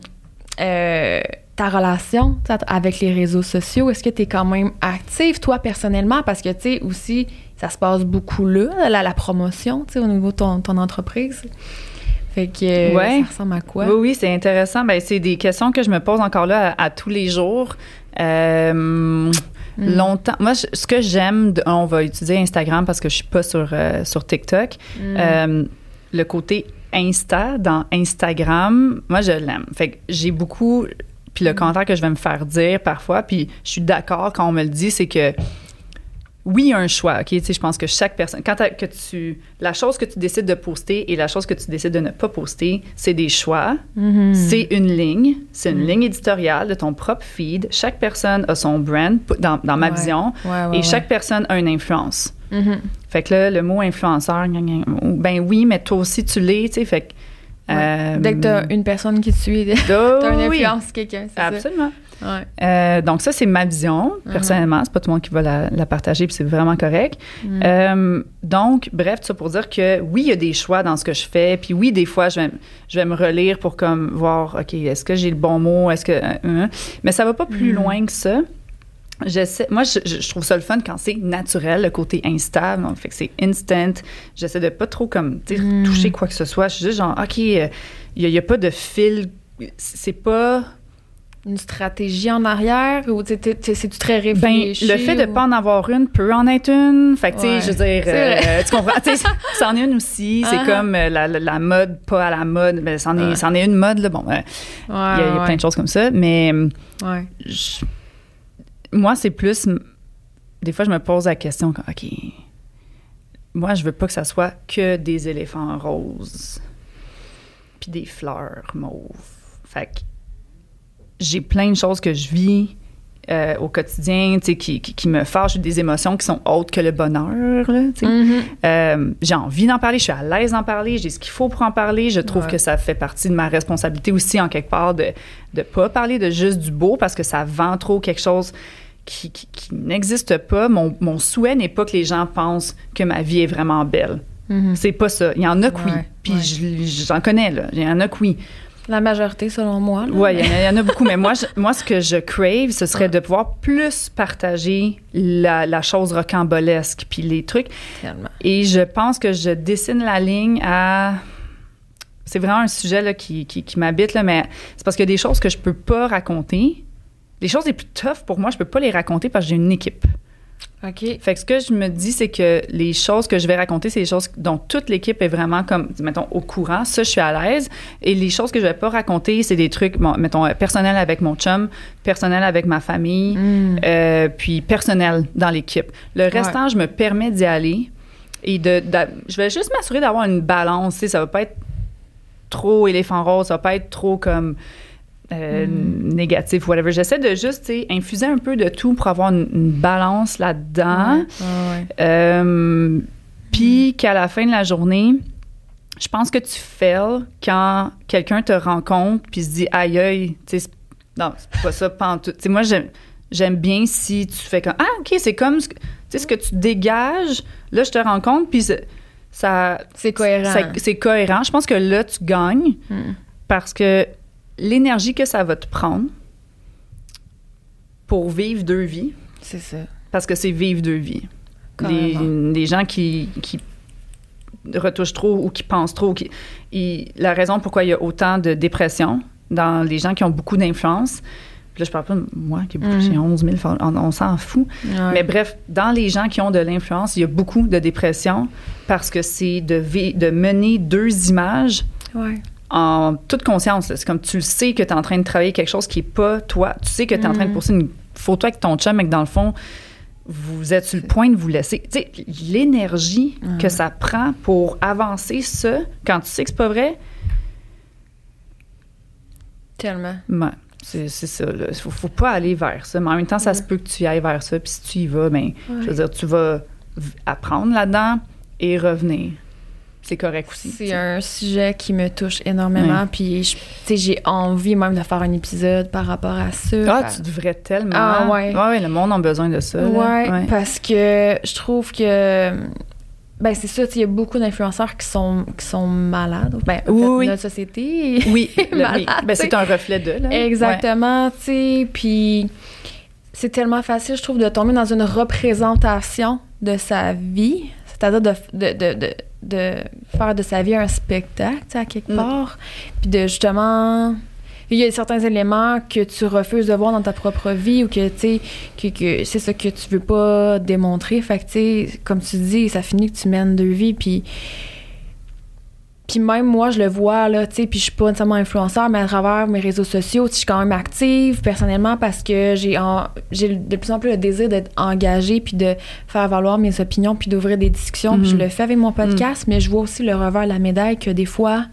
euh, ta relation avec les réseaux sociaux. Est-ce que tu es quand même active, toi, personnellement? Parce que, tu sais, aussi, ça se passe beaucoup là, la, la promotion, tu sais, au niveau de ton, ton entreprise. Fait que ouais. ça ressemble à quoi? Oui, oui, c'est intéressant. Ben, c'est des questions que je me pose encore là à, à tous les jours. Euh, mm. Longtemps. Moi, je, ce que j'aime, de, on va utiliser Instagram parce que je suis pas sur, euh, sur TikTok. Mm. Euh, le côté Insta dans Instagram, moi, je l'aime. Fait que j'ai beaucoup... Puis le commentaire que je vais me faire dire parfois, puis je suis d'accord quand on me le dit, c'est que oui, il y a un choix, OK? Tu sais, je pense que chaque personne... Quand que tu... La chose que tu décides de poster et la chose que tu décides de ne pas poster, c'est des choix. Mm-hmm. C'est une ligne. C'est une mm. ligne éditoriale de ton propre feed. Chaque personne a son brand, dans, dans ma ouais. vision, ouais, ouais, et chaque ouais. personne a une influence. Mm-hmm. Fait que là, le mot influenceur, ben oui, mais toi aussi, tu l'es, tu sais, fait que... Ouais. Euh, Dès que t'as une personne qui te suit, oh, t'as une influence oui. quelqu'un, c'est Absolument. ça? Ouais. Euh, donc ça, c'est ma vision, personnellement. Mm-hmm. C'est pas tout le monde qui va la, la partager, puis c'est vraiment correct. Mm-hmm. Euh, donc, bref, tout ça pour dire que oui, il y a des choix dans ce que je fais, puis oui, des fois, je vais, je vais me relire pour comme voir, OK, est-ce que j'ai le bon mot, est-ce que... Euh, euh, mais ça va pas plus mm-hmm. loin que ça. J'essaie, moi, je, je trouve ça le fun quand c'est naturel, le côté instable. Donc, fait que c'est instant. J'essaie de pas trop, comme, tu sais, mm. toucher quoi que ce soit. Je suis juste genre, OK, il n'y a, a pas de fil. C'est pas... Une stratégie en arrière ou c'est-tu très réfléchi? Ben, le fait de ne ou... pas en avoir une peut en être une. Fait que, tu sais, ouais. je veux dire, euh, tu comprends? Tu sais, c'en est une aussi. C'est uh-huh. comme euh, la, la, la mode, pas à la mode. Ben, c'en est, ouais. c'en est une mode, là. Bon, il euh, ouais, y a, y a ouais. plein de choses comme ça. Mais ouais. je, moi, c'est plus... Des fois, je me pose la question, OK, moi, je veux pas que ça soit que des éléphants roses puis des fleurs mauves. Fait que j'ai plein de choses que je vis euh, au quotidien, tu sais, qui, qui, qui me fâchent, des émotions qui sont autres que le bonheur, là, tu sais. Mm-hmm. Euh, j'ai envie d'en parler, je suis à l'aise d'en parler, j'ai ce qu'il faut pour en parler. Je trouve ouais. que ça fait partie de ma responsabilité aussi, en quelque part, de ne pas parler de juste du beau parce que ça vend trop quelque chose qui, qui, qui n'existe pas. Mon, mon souhait n'est pas que les gens pensent que ma vie est vraiment belle. Mm-hmm. C'est pas ça. Il y en a que oui, ouais, puis ouais. j'en connais, là. Il y en a que oui. La majorité, selon moi. Oui, il y, y en a beaucoup. Mais moi, je, moi, ce que je crave, ce serait ouais. de pouvoir plus partager la, la chose rocambolesque puis les trucs. Tellement. Et je pense que je dessine la ligne à... C'est vraiment un sujet là, qui, qui, qui m'habite, là, mais c'est parce qu'il y a des choses que je peux pas raconter. Les choses les plus tough, pour moi, je peux pas les raconter parce que j'ai une équipe. OK. Fait que ce que je me dis, c'est que les choses que je vais raconter, c'est des choses dont toute l'équipe est vraiment comme, mettons, au courant. Ça, je suis à l'aise. Et les choses que je vais pas raconter, c'est des trucs, bon, mettons, personnels avec mon chum, personnels avec ma famille, mm. euh, puis personnel dans l'équipe. Le restant, ouais. je me permets d'y aller. Et de, de, je vais juste m'assurer d'avoir une balance. Tu sais, ça va pas être trop éléphant rose, ça va pas être trop comme... Euh, mm. négatif, whatever. J'essaie de juste, tu sais, infuser un peu de tout pour avoir une, une balance là-dedans. Ouais, ouais. Euh, Puis mm. qu'à la fin de la journée, je pense que tu fails quand quelqu'un te rencontre puis se dit « aïe, aïe, tu sais, non, c'est pas ça, pantoute. » Tu sais, moi, j'aime, j'aime bien si tu fais comme « ah, OK, c'est comme ce que, ce que tu dégages, là, je te rencontre, puis ça... » C'est cohérent. Ça, c'est cohérent. Je pense que là, tu gagnes mm. parce que l'énergie que ça va te prendre pour vivre deux vies. C'est ça. Parce que c'est vivre deux vies. Les, les gens qui, qui retouchent trop ou qui pensent trop. Qui, ils, la raison pourquoi il y a autant de dépression dans les gens qui ont beaucoup d'influence, puis là, je parle pas de moi qui ai beaucoup, mm-hmm. j'ai onze mille, on, on s'en fout. Ouais. Mais bref, dans les gens qui ont de l'influence, il y a beaucoup de dépression parce que c'est de, de mener deux images. Ouais. En toute conscience. Là. C'est comme tu le sais que tu es en train de travailler quelque chose qui n'est pas toi. Tu sais que tu es mm. en train de poster une photo avec ton chum, mais que dans le fond, vous êtes sur le point de vous laisser. Tu sais, l'énergie mm. que ça prend pour avancer ça, quand tu sais que c'est pas vrai. Tellement. Ouais, c'est, c'est ça. Il ne faut, faut pas aller vers ça. Mais en même temps, ça mm. se peut que tu y ailles vers ça. Puis si tu y vas, bien, ouais. je veux dire, tu vas apprendre là-dedans et revenir. C'est correct aussi. C'est t'sais. Un sujet qui me touche énormément. Ouais. Puis, tu sais, j'ai envie même de faire un épisode par rapport à ça. Ah, par... tu devrais tellement. Ah, ouais. Ouais, le monde a besoin de ça. Ouais, ouais. Parce que je trouve que... Ben, c'est ça, il y a beaucoup d'influenceurs qui sont, qui sont malades. Ben, en oui, fait, oui. notre société oui, est malade. Oui. Ben, c'est un reflet d'eux, là. Exactement, ouais. tu sais. Puis, c'est tellement facile, je trouve, de tomber dans une représentation de sa vie. C'est-à-dire de... de, de, de de faire de sa vie un spectacle, tu sais, à quelque part. Mm. Puis de justement... Il y a certains éléments que tu refuses de voir dans ta propre vie ou que, tu sais, que, que c'est ça que tu veux pas démontrer. Fait que, tu sais, comme tu dis, ça finit que tu mènes deux vies, puis... Puis Puis même moi, je le vois, là, tu sais, puis je suis pas nécessairement influenceur, mais à travers mes réseaux sociaux, je suis quand même active personnellement parce que j'ai en, j'ai de plus en plus le désir d'être engagée puis de faire valoir mes opinions puis d'ouvrir des discussions. Mm-hmm. Puis je le fais avec mon podcast, mm-hmm. mais je vois aussi le revers de la médaille que des fois...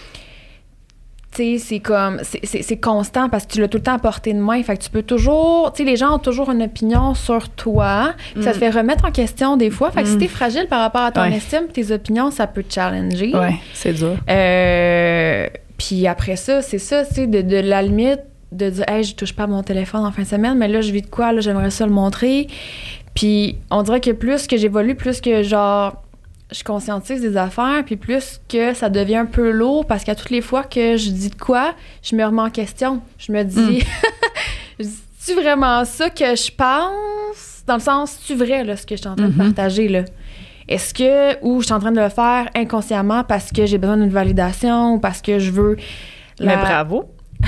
Tu sais, c'est comme... C'est, c'est, c'est constant parce que tu l'as tout le temps à portée de main. Fait que tu peux toujours... Tu sais, les gens ont toujours une opinion sur toi. Puis mm. ça te fait remettre en question des fois. Fait que mm. si t'es fragile par rapport à ton ouais. estime, tes opinions, ça peut te challenger. Ouais, c'est dur. Euh, puis après ça, c'est ça, tu sais, de, de la limite, de dire « Hey, je touche pas à mon téléphone en fin de semaine, mais là, je vis de quoi? Là, j'aimerais ça le montrer. » Puis on dirait que plus que j'évolue, plus que genre... je conscientise des affaires, puis plus que ça devient un peu lourd, parce qu'à toutes les fois que je dis de quoi, je me remets en question. Je me dis, mm. c'est-tu vraiment ça que je pense? Dans le sens, c'est-tu vrai, là, ce que je suis en train mm-hmm. de partager, là? Est-ce que, ou je suis en train de le faire inconsciemment parce que j'ai besoin d'une validation, ou parce que je veux... La... Mais bravo!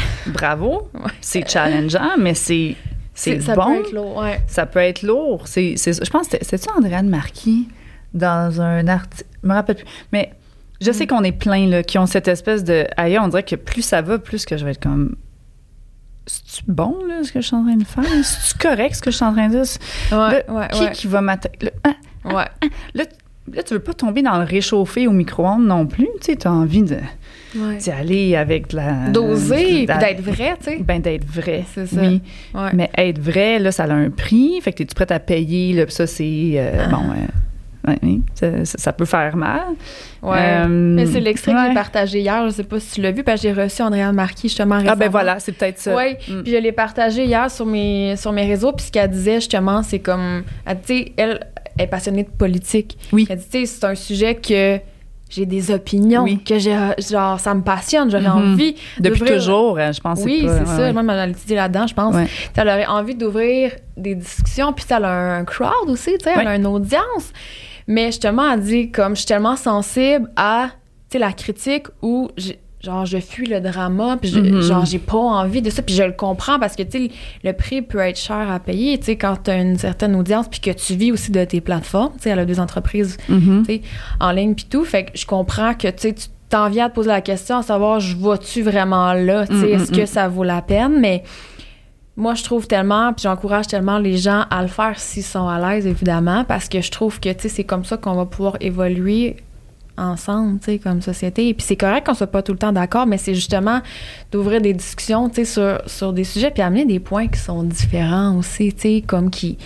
Bravo! Ouais. C'est challengeant, mais c'est, c'est, c'est bon. Ça peut être lourd, ouais. Ça peut être lourd. C'est, c'est, je pense que c'était, c'était-tu Andréane Marquis? Dans un article, je me rappelle plus. Mais je mm. sais qu'on est plein, là, qui ont cette espèce de... Aïe, on dirait que plus ça va, plus que je vais être comme... C'est-tu bon, là, ce que je suis en train de faire? C'est-tu correct, ce que je suis en train de dire? Ouais, là, ouais, qui ouais. qui va m'attaquer? Hein, ouais. Hein, là, là, tu veux pas tomber dans le réchauffé au micro-ondes non plus. Tu sais, tu as envie de... Ouais. D'y aller avec de la... D'oser, puis d'être vrai, tu sais. Ben, d'être vrai, c'est ça. Oui. Ouais. Mais être vrai, là, ça a un prix. Fait que t'es-tu prête à payer, là, puis ça, c'est... Euh, ah. Bon... Euh, Oui, ça, ça peut faire mal. Oui. Euh, mais c'est l'extrait ouais. que j'ai partagé hier. Je ne sais pas si tu l'as vu, parce que j'ai reçu Andréane Marquis justement récemment. Ah ben voilà, c'est peut-être ça. Oui, mm. puis je l'ai partagé hier sur mes, sur mes réseaux. Puis ce qu'elle disait justement, c'est comme... Elle, tu sais, elle est passionnée de politique. Oui. Elle dit, tu sais, c'est un sujet que... J'ai des opinions, oui. que j'ai, genre, ça me passionne, j'aurais mm-hmm. envie Depuis d'ouvrir... toujours, je pense. Oui, c'est, pas, c'est ouais, ça. ouais. Même elle a étudié là-dedans, je pense. Ouais. Elle aurait envie d'ouvrir des discussions, puis elle a un crowd aussi, tu sais, elle ouais. a une audience. Mais justement, elle dit, comme, je suis tellement sensible à, tu sais, la critique où, j'ai, genre, je fuis le drama, puis je, mm-hmm. genre, j'ai pas envie de ça, puis je le comprends parce que, tu sais, le prix peut être cher à payer, tu sais, quand t'as une certaine audience, puis que tu vis aussi de tes plateformes, tu sais, elle a deux entreprises, mm-hmm. tu sais, en ligne, puis tout, fait que je comprends que, tu sais, tu t'en viens à te poser la question, à savoir, je vais-tu vraiment là, tu sais, mm-hmm. est-ce que ça vaut la peine, mais moi, je trouve tellement, puis j'encourage tellement les gens à le faire s'ils sont à l'aise, évidemment, parce que je trouve que, tu sais, c'est comme ça qu'on va pouvoir évoluer ensemble, tu sais, comme société. Et puis c'est correct qu'on soit pas tout le temps d'accord, mais c'est justement d'ouvrir des discussions, tu sais, sur, sur des sujets, puis amener des points qui sont différents aussi, tu sais, comme qui...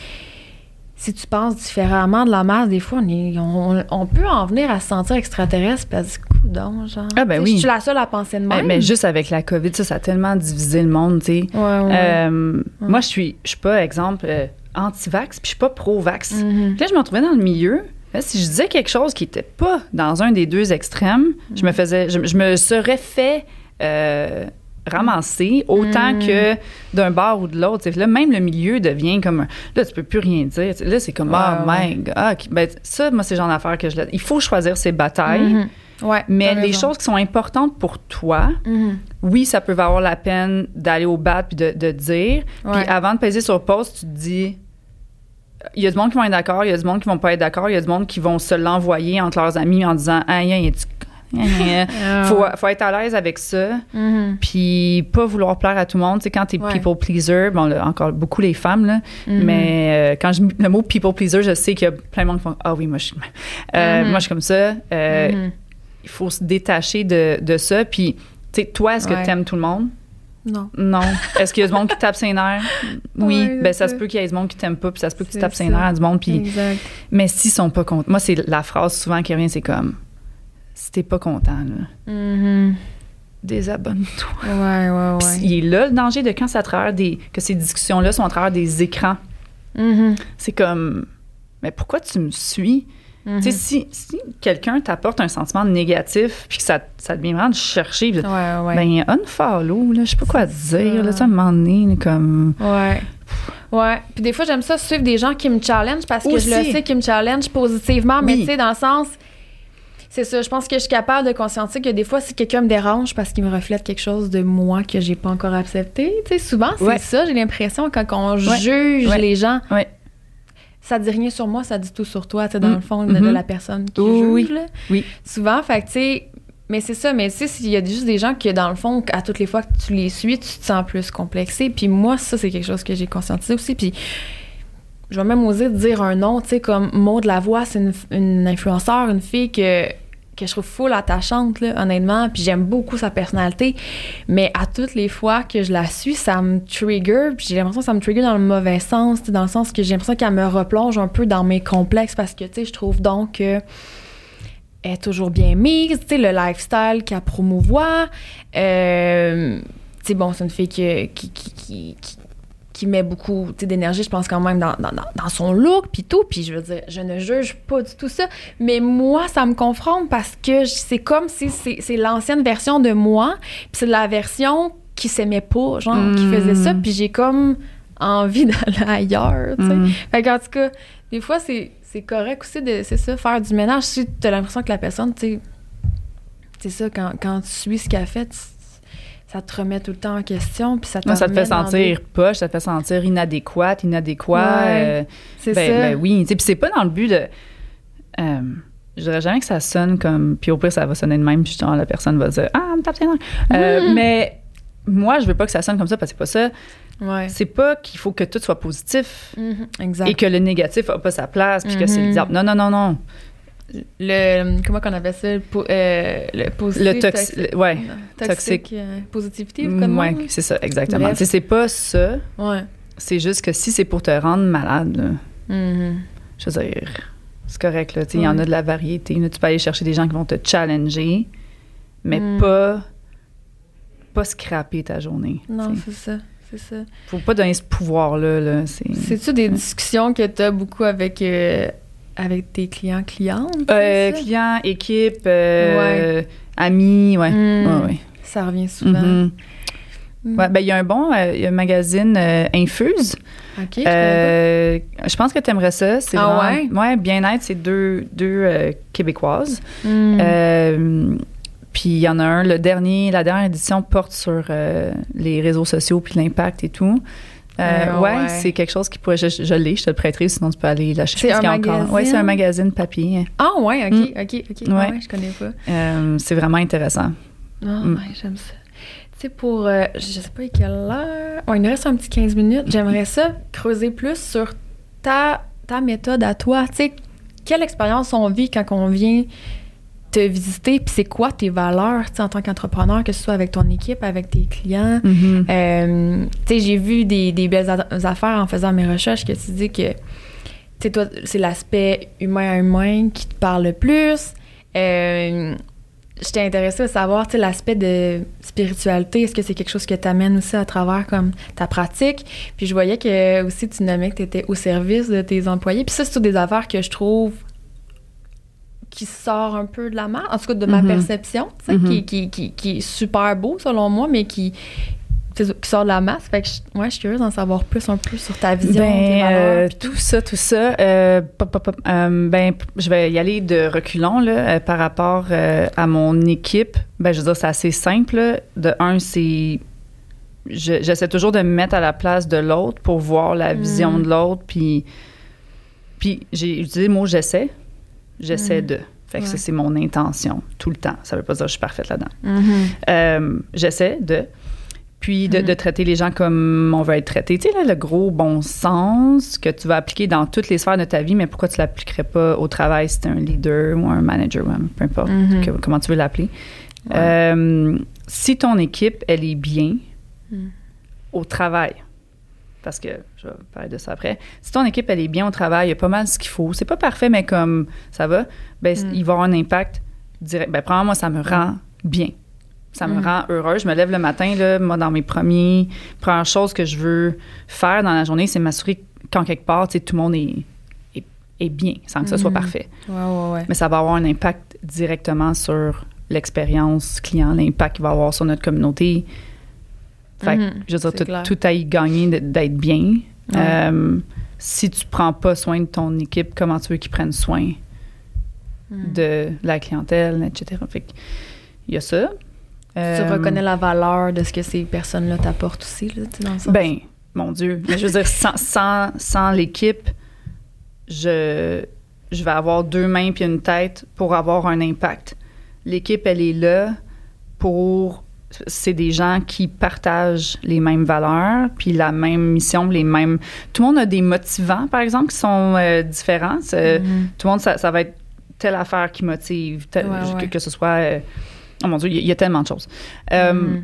Si tu penses différemment de la masse, des fois, on, est, on, on peut en venir à se sentir extraterrestre, puis à se dire, coudonc, genre. Ah, ben oui. Je suis la seule à penser de même. Mais, mais juste avec la COVID, ça, ça a tellement divisé le monde, tu sais. Ouais, ouais. Euh, ouais. Moi, je suis, je suis pas, exemple, euh, anti-vax, puis je suis pas pro-vax. Mm-hmm. Puis là, je me retrouvais dans le milieu. Là, si je disais quelque chose qui était pas dans un des deux extrêmes, mm-hmm. je me faisais, je, je me serais fait... Euh, ramasser autant mm. que d'un bord ou de l'autre. Là, même le milieu devient comme... Là, tu peux plus rien dire. Là, c'est comme, oh my God. Ah, ben, ça, moi, c'est le genre d'affaire que je... Il faut choisir ses batailles, mm-hmm. ouais, mais les choses qui sont importantes pour toi, mm-hmm. oui, ça peut valoir la peine d'aller au bat puis de, de dire. Puis ouais. avant de peser sur pause, tu te dis... Il y a du monde qui vont être d'accord, il y a du monde qui vont pas être d'accord, il y a du monde qui vont se l'envoyer entre leurs amis en disant « Ah, il y a du... » faut, faut être à l'aise avec ça, mm-hmm. puis pas vouloir plaire à tout le monde. Tu sais, quand t'es ouais. people pleaser, bon, là, encore beaucoup les femmes, là, mm-hmm. mais euh, quand je le mot people pleaser, je sais qu'il y a plein de monde qui font « Ah oui, moi, je suis euh, mm-hmm. moi, je suis comme ça. Euh, » mm-hmm. Il faut se détacher de, de ça. Puis, tu sais, toi, est-ce que ouais. t'aimes tout le monde? Non. Non. Est-ce qu'il y a du monde qui tape ses nerfs? Oui. oui ben, ça se peut qu'il y ait du monde qui t'aime pas, puis ça se peut que tu tapes ses nerfs à du monde. Puis, exact. Mais s'ils sont pas contents... Moi, c'est la phrase souvent qui revient, c'est comme... Si t'es pas content, là, mm-hmm. désabonne-toi. Ouais, ouais, ouais. Puis il est là, le danger de quand c'est à travers des... que ces discussions-là sont à travers des écrans. Mm-hmm. C'est comme... Mais pourquoi tu me suis? Mm-hmm. Tu sais, si, si quelqu'un t'apporte un sentiment négatif puis que ça, ça devient vraiment de chercher, ouais, ouais. ben unfollow, là, je sais pas quoi te dire, là, tu sais, à un moment donné, comme... Ouais. Ouais. Puis des fois, j'aime ça suivre des gens qui me challenge parce que aussi. Je le sais qu'ils me challenge positivement, mais oui. tu sais, dans le sens... C'est ça, je pense que je suis capable de conscientiser que des fois, si quelqu'un me dérange parce qu'il me reflète quelque chose de moi que j'ai pas encore accepté, tu sais, souvent, c'est ouais. ça, j'ai l'impression, quand on ouais. juge ouais. les gens, ouais. ça dit rien sur moi, ça dit tout sur toi, tu sais, dans mmh. le fond, de, mmh. de la personne qui oh, juge, oui. là. Oui. Souvent, fait que, tu sais, Mais c'est ça, mais tu sais, s'il y a juste des gens que, dans le fond, à toutes les fois que tu les suis, tu te sens plus complexé. Puis moi, ça, c'est quelque chose que j'ai conscientisé aussi. Puis je vais même oser dire un nom, tu sais, comme Maud Lavoie, c'est une, une influenceure, une fille que, que je trouve full attachante, là, honnêtement. Puis j'aime beaucoup sa personnalité. Mais à toutes les fois que je la suis, ça me trigger. Puis j'ai l'impression que ça me trigger dans le mauvais sens, tu sais, dans le sens que j'ai l'impression qu'elle me replonge un peu dans mes complexes parce que, tu sais, je trouve donc que elle est toujours bien mise, tu sais, le lifestyle qu'elle promouvoit. Euh, tu sais, bon, c'est une fille qui, qui, qui, qui, qui met beaucoup, tu sais, d'énergie, je pense, quand même, dans, dans, dans son look, puis tout. Puis je veux dire, je ne juge pas du tout ça. Mais moi, ça me confronte parce que c'est comme si c'est, c'est l'ancienne version de moi, puis c'est la version qui s'aimait pas, genre, mmh. qui faisait ça. Puis j'ai comme envie d'aller ailleurs, tu sais. Mmh. Fait qu'en tout cas, des fois, c'est... c'est correct aussi de, c'est ça, faire du ménage. Si tu as l'impression que la personne, tu sais, c'est ça, quand, quand tu suis ce qu'elle fait, ça te remet tout le temps en question, puis ça te non, ça te fait sentir des... poche, ça te fait sentir inadéquate, inadéquat. Ouais, euh, c'est ben, ça. Ben oui, puis c'est pas dans le but de... Euh, je dirais jamais que ça sonne comme... Puis au pire, ça va sonner de même, puis justement, la personne va dire « Ah, me tape tes nerfs. Euh, Mais moi, je veux pas que ça sonne comme ça, parce que c'est pas ça. Ouais. C'est pas qu'il faut que tout soit positif mm-hmm, exact. Et que le négatif n'a pas sa place, puis mm-hmm. que c'est le diable. Non, non, non, non. Le, comment qu'on appelle ça? Le, po, euh, le positif. Le toxique. Ouais. Toxique. Euh, positivité, comme ouais, c'est ça, exactement. C'est, c'est pas ça. Ouais. C'est juste que si c'est pour te rendre malade, là, mm-hmm. je veux dire, c'est correct, là. Il y ouais. en a de la variété. Là, tu peux aller chercher des gens qui vont te challenger, mais mm. pas, pas scraper ta journée. Non, t'sais. c'est ça. C'est ça. Faut pas donner ce pouvoir-là. Là. C'est... C'est-tu des discussions que tu as beaucoup avec, euh, avec tes clients, clientes? Euh, clients, équipes, euh, ouais. amis, ouais. Mmh. ouais, ouais. Ça revient souvent. Mm-hmm. Mm. Ouais, ben, il y a un bon euh, y a un magazine euh, Infuse. OK. Euh, je pense que tu aimerais ça. C'est ah vraiment, ouais? Ouais, Bien-être, c'est deux, deux euh, Québécoises. Mm. Euh, Puis il y en a un, le dernier, la dernière édition porte sur euh, les réseaux sociaux puis l'impact et tout. Euh, euh, ouais, ouais, c'est quelque chose qui pourrait... Je, je l'ai, je te le prêterai, sinon tu peux aller l'acheter. C'est un magazine? Oui, c'est un magazine papier. Ah ouais, OK, mm. OK, OK. Ouais. Ah ouais, je connais pas. Euh, c'est vraiment intéressant. Ah mm. ouais, j'aime ça. Tu sais, pour... Euh, je sais pas à quelle heure... Oh, il nous reste un petit quinze minutes. J'aimerais ça creuser plus sur ta, ta méthode à toi. Tu sais, quelle expérience on vit quand on vient... te visiter, puis c'est quoi tes valeurs, tu sais, en tant qu'entrepreneur, que ce soit avec ton équipe, avec tes clients. Mm-hmm. Euh, tu sais, j'ai vu des, des belles a- affaires en faisant mes recherches que tu dis que, tu sais, toi, c'est l'aspect humain à humain qui te parle le plus. Euh, j'étais intéressée à savoir, tu sais, l'aspect de spiritualité. Est-ce que c'est quelque chose que tu amènes aussi à travers comme ta pratique? Puis je voyais que aussi tu nommais que tu étais au service de tes employés. Puis ça, c'est toutes des affaires que je trouve qui sort un peu de la marque, en tout cas de ma mm-hmm. perception, mm-hmm. qui, qui, qui, qui est super beau selon moi, mais qui, qui sort de la masse. Fait que je, ouais, je suis curieuse d'en savoir plus un peu sur ta vision, ben, tes valeurs. Euh, tout ça, tout ça. Euh, pop, pop, pop, euh, ben, je vais y aller de reculons là, euh, par rapport euh, à mon équipe. Ben, je veux dire, c'est assez simple. Là. De un, c'est... Je, j'essaie toujours de me mettre à la place de l'autre pour voir la vision mm. de l'autre. Puis, puis j'ai utilisé le mot « j'essaie ». J'essaie mmh. de. Fait que ouais. ça, c'est mon intention, tout le temps. Ça veut pas dire que je suis parfaite là-dedans. Mmh. Euh, j'essaie de. Puis de, mmh. de traiter les gens comme on veut être traité. Tu sais, là, le gros bon sens que tu vas appliquer dans toutes les sphères de ta vie, mais pourquoi tu l'appliquerais pas au travail si tu es un leader ou un manager, ou un, peu importe mmh. que, comment tu veux l'appeler. Ouais. Euh, si ton équipe, elle est bien mmh. au travail, parce que je vais parler de ça après. Si ton équipe, elle est bien au travail, il y a pas mal ce qu'il faut. C'est pas parfait, mais comme ça va, ben mm. il va avoir un impact direct. Ben premièrement, moi, ça me rend bien. Ça me mm. rend heureuse. Je me lève le matin, là, moi, dans mes premiers... Première chose que je veux faire dans la journée, c'est m'assurer qu'en quelque part, tu sais, tout le monde est, est, est bien, sans que mm. ça soit parfait. Ouais, ouais, ouais. Mais ça va avoir un impact directement sur l'expérience client, l'impact qu'il va avoir sur notre communauté. Fait que, mm-hmm, je veux dire, tout, tout à y gagner d'être bien. Ouais. Euh, si tu prends pas soin de ton équipe, comment tu veux qu'ils prennent soin mm. de la clientèle, et cetera. Fait que, il y a ça. Tu euh, reconnais la valeur de ce que ces personnes-là t'apportent aussi, là, dans le sens? Ben, mon Dieu. Mais je veux dire, sans, sans, sans l'équipe, je, je vais avoir deux mains puis une tête pour avoir un impact. l'équipe, elle est là pour... C'est des gens qui partagent les mêmes valeurs, puis la même mission, les mêmes... Tout le monde a des motivants, par exemple, qui sont euh, différents. Mm-hmm. Tout le monde, ça, ça va être telle affaire qui motive, tel, ouais, ouais. Que, que ce soit... Euh, oh mon Dieu, il y, y a tellement de choses. Euh, mm-hmm.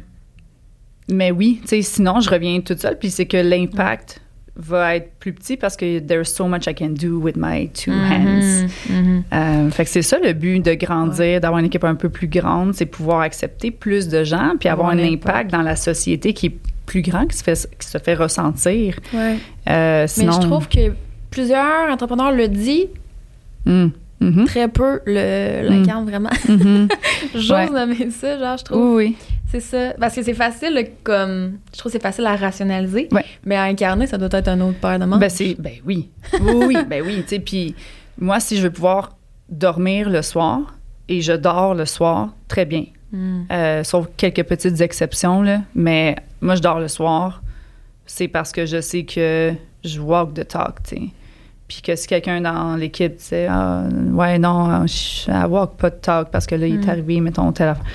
Mais oui, tu sais, sinon, je reviens toute seule, puis c'est que l'impact... va être plus petit parce que there's so much I can do with my two mm-hmm, hands. Mm-hmm. Euh, fait que c'est ça le but de grandir, ouais. d'avoir une équipe un peu plus grande, c'est pouvoir accepter plus de gens puis avoir un impact, impact dans la société qui est plus grand, qui se fait, qui se fait ressentir. Ouais. Euh, sinon, mais je trouve que plusieurs entrepreneurs le disent, mm. mm-hmm. très peu le, l'incarnent mm. vraiment. Mm-hmm. J'ose ouais. nommer ça, genre, je trouve. Oui, oui. C'est ça. Parce que c'est facile, comme. Je trouve que c'est facile à rationaliser. Ouais. Mais à incarner, ça doit être un autre paire de manches. Ben, c'est, ben oui. Oui, oui, ben oui. Tu sais, puis moi, si je veux pouvoir dormir le soir, et je dors le soir, très bien. Mm. Euh, sauf quelques petites exceptions, là. Mais moi, je dors le soir, c'est parce que je sais que je walk the talk, tu sais. Puis que si quelqu'un dans l'équipe disait ah, ouais, non, je walk pas de talk parce que là, il mm. est arrivé, mettons, tel affaire.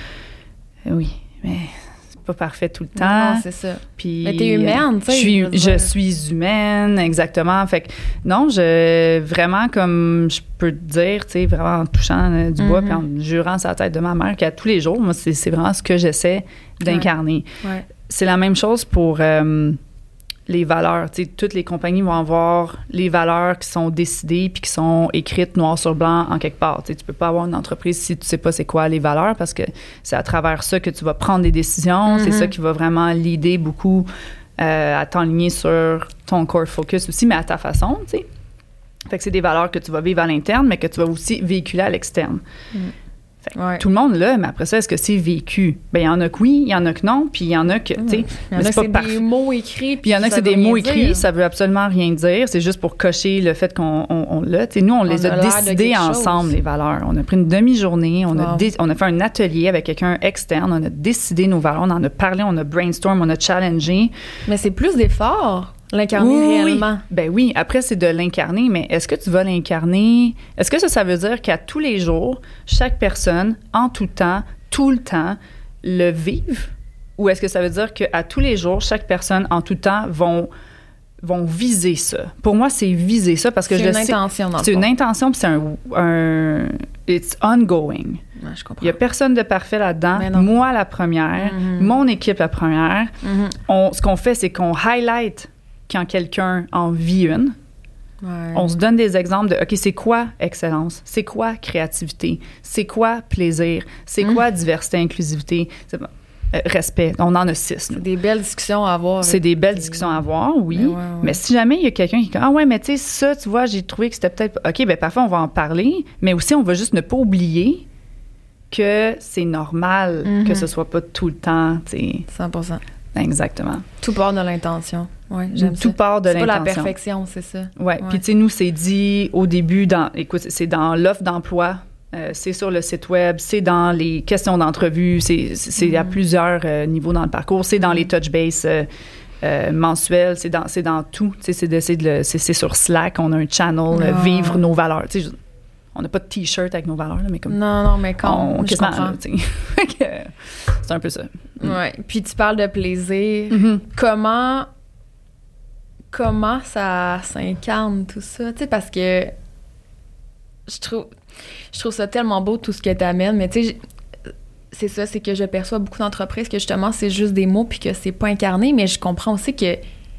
Oui. Mais c'est pas parfait tout le temps. Non, c'est ça. Puis, mais t'es humaine, tu sais. Je suis, je suis humaine, exactement. Fait que non, je vraiment comme je peux te dire, tu sais, vraiment en touchant euh, du mm-hmm. bois puis en jurant sur la tête de ma mère qu'à tous les jours, moi, c'est, c'est vraiment ce que j'essaie d'incarner. Ouais. Ouais. C'est la même chose pour euh, les valeurs. Tu sais, toutes les compagnies vont avoir les valeurs qui sont décidées puis qui sont écrites noir sur blanc en quelque part. Tu sais, tu peux pas avoir une entreprise si tu sais pas c'est quoi les valeurs parce que c'est à travers ça que tu vas prendre des décisions. Mm-hmm. C'est ça qui va vraiment l'aider beaucoup euh, à t'enligner sur ton core focus aussi, mais à ta façon, tu sais. Fait que c'est des valeurs que tu vas vivre à l'interne, mais que tu vas aussi véhiculer à l'externe. Mm. Fait que ouais. Tout le monde là, mais après ça, est-ce que c'est vécu? Bien, il y en a que oui, il y en a que non, puis il y en a que, tu sais, il y en a que c'est des mots écrits. Puis il y en a que c'est des mots écrits, ça veut absolument rien dire. C'est juste pour cocher le fait qu'on on, on l'a. Tu sais, nous, on, on les a, a décidés ensemble, chose. Les valeurs. On a pris une demi-journée, on, wow. a dé- on a fait un atelier avec quelqu'un externe, on a décidé nos valeurs, on en a parlé, on a brainstorm, on a challengé. Mais c'est plus d'efforts. L'incarner oui, réellement. Ben oui, après, c'est de l'incarner, mais est-ce que tu vas l'incarner? Est-ce que ça, ça veut dire qu'à tous les jours, chaque personne, en tout temps, tout le temps, le vive? Ou est-ce que ça veut dire qu'à tous les jours, chaque personne, en tout temps, vont, vont viser ça? Pour moi, c'est viser ça parce que c'est je une sais... intention, dans C'est une intention, puis c'est un... un it's ongoing. Ouais, je comprends. Il n'y a personne de parfait là-dedans. Moi, la première. Mm-hmm. Mon équipe, la première. Mm-hmm. On, ce qu'on fait, c'est qu'on highlight quand quelqu'un en vit une. Ouais. On se donne des exemples de, OK, c'est quoi excellence? C'est quoi créativité? C'est quoi plaisir? C'est mmh. quoi diversité, inclusivité? C'est, euh, respect. On en a six. C'est nous. Des belles discussions à avoir. C'est des belles discussions à avoir, oui. Mais, ouais, ouais. mais si jamais il y a quelqu'un qui dit, ah ouais, mais tu sais, ça, tu vois, j'ai trouvé que c'était peut-être... OK, bien parfois, on va en parler, mais aussi, on va juste ne pas oublier que c'est normal mmh. que ce soit pas tout le temps, tu sais. cent pour cent. Exactement. Tout part de l'intention. Oui, j'aime Tout ça. part de c'est l'intention. C'est pas la perfection, c'est ça. Ouais. ouais. Puis, tu sais, nous, c'est dit au début, dans, écoute, c'est dans l'offre d'emploi, euh, c'est sur le site web, c'est dans les questions d'entrevue, c'est, c'est mm-hmm. à plusieurs euh, niveaux dans le parcours, c'est dans les touch base euh, euh, mensuels, c'est dans, c'est dans tout. Tu sais, c'est, de, c'est, de, c'est, c'est sur Slack, on a un channel, oh. euh, vivre nos valeurs. Tu sais, on n'a pas de T-shirt avec nos valeurs, là, mais comme... Non, non, mais quand on, je comprends. Là, c'est un peu ça. Mm. Ouais. Puis tu parles de plaisir. Mm-hmm. Comment... Comment ça s'incarne, tout ça? Tu sais, parce que je trouve, je trouve ça tellement beau, tout ce que tu amènes, mais tu sais, c'est ça, c'est que je perçois beaucoup d'entreprises que justement, c'est juste des mots puis que c'est pas incarné, mais je comprends aussi que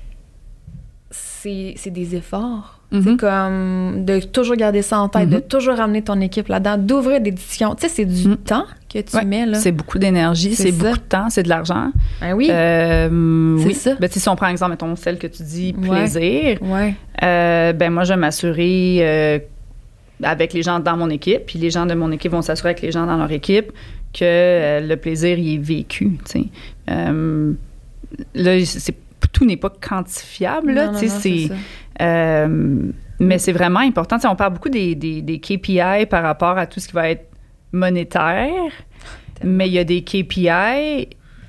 c'est, c'est des efforts. Mm-hmm. C'est comme de toujours garder ça en tête, mm-hmm. de toujours ramener ton équipe là-dedans, d'ouvrir des discussions. Tu sais, c'est du mm. temps que tu ouais, mets là. C'est beaucoup d'énergie, c'est, c'est beaucoup de temps, c'est de l'argent. Ben oui. Euh, c'est oui. ça. Ben, si on prend exemple, mettons, celle que tu dis plaisir, ouais. Ouais. Euh, ben moi, je vais m'assurer euh, avec les gens dans mon équipe, puis les gens de mon équipe vont s'assurer avec les gens dans leur équipe que euh, le plaisir, il est vécu, tu sais. Euh, là, c'est, tout n'est pas quantifiable, là, tu sais, c'est... c'est Euh, mais c'est vraiment important. T'sais, on parle beaucoup des, des, des K P I par rapport à tout ce qui va être monétaire, tellement. Mais il y a des K P I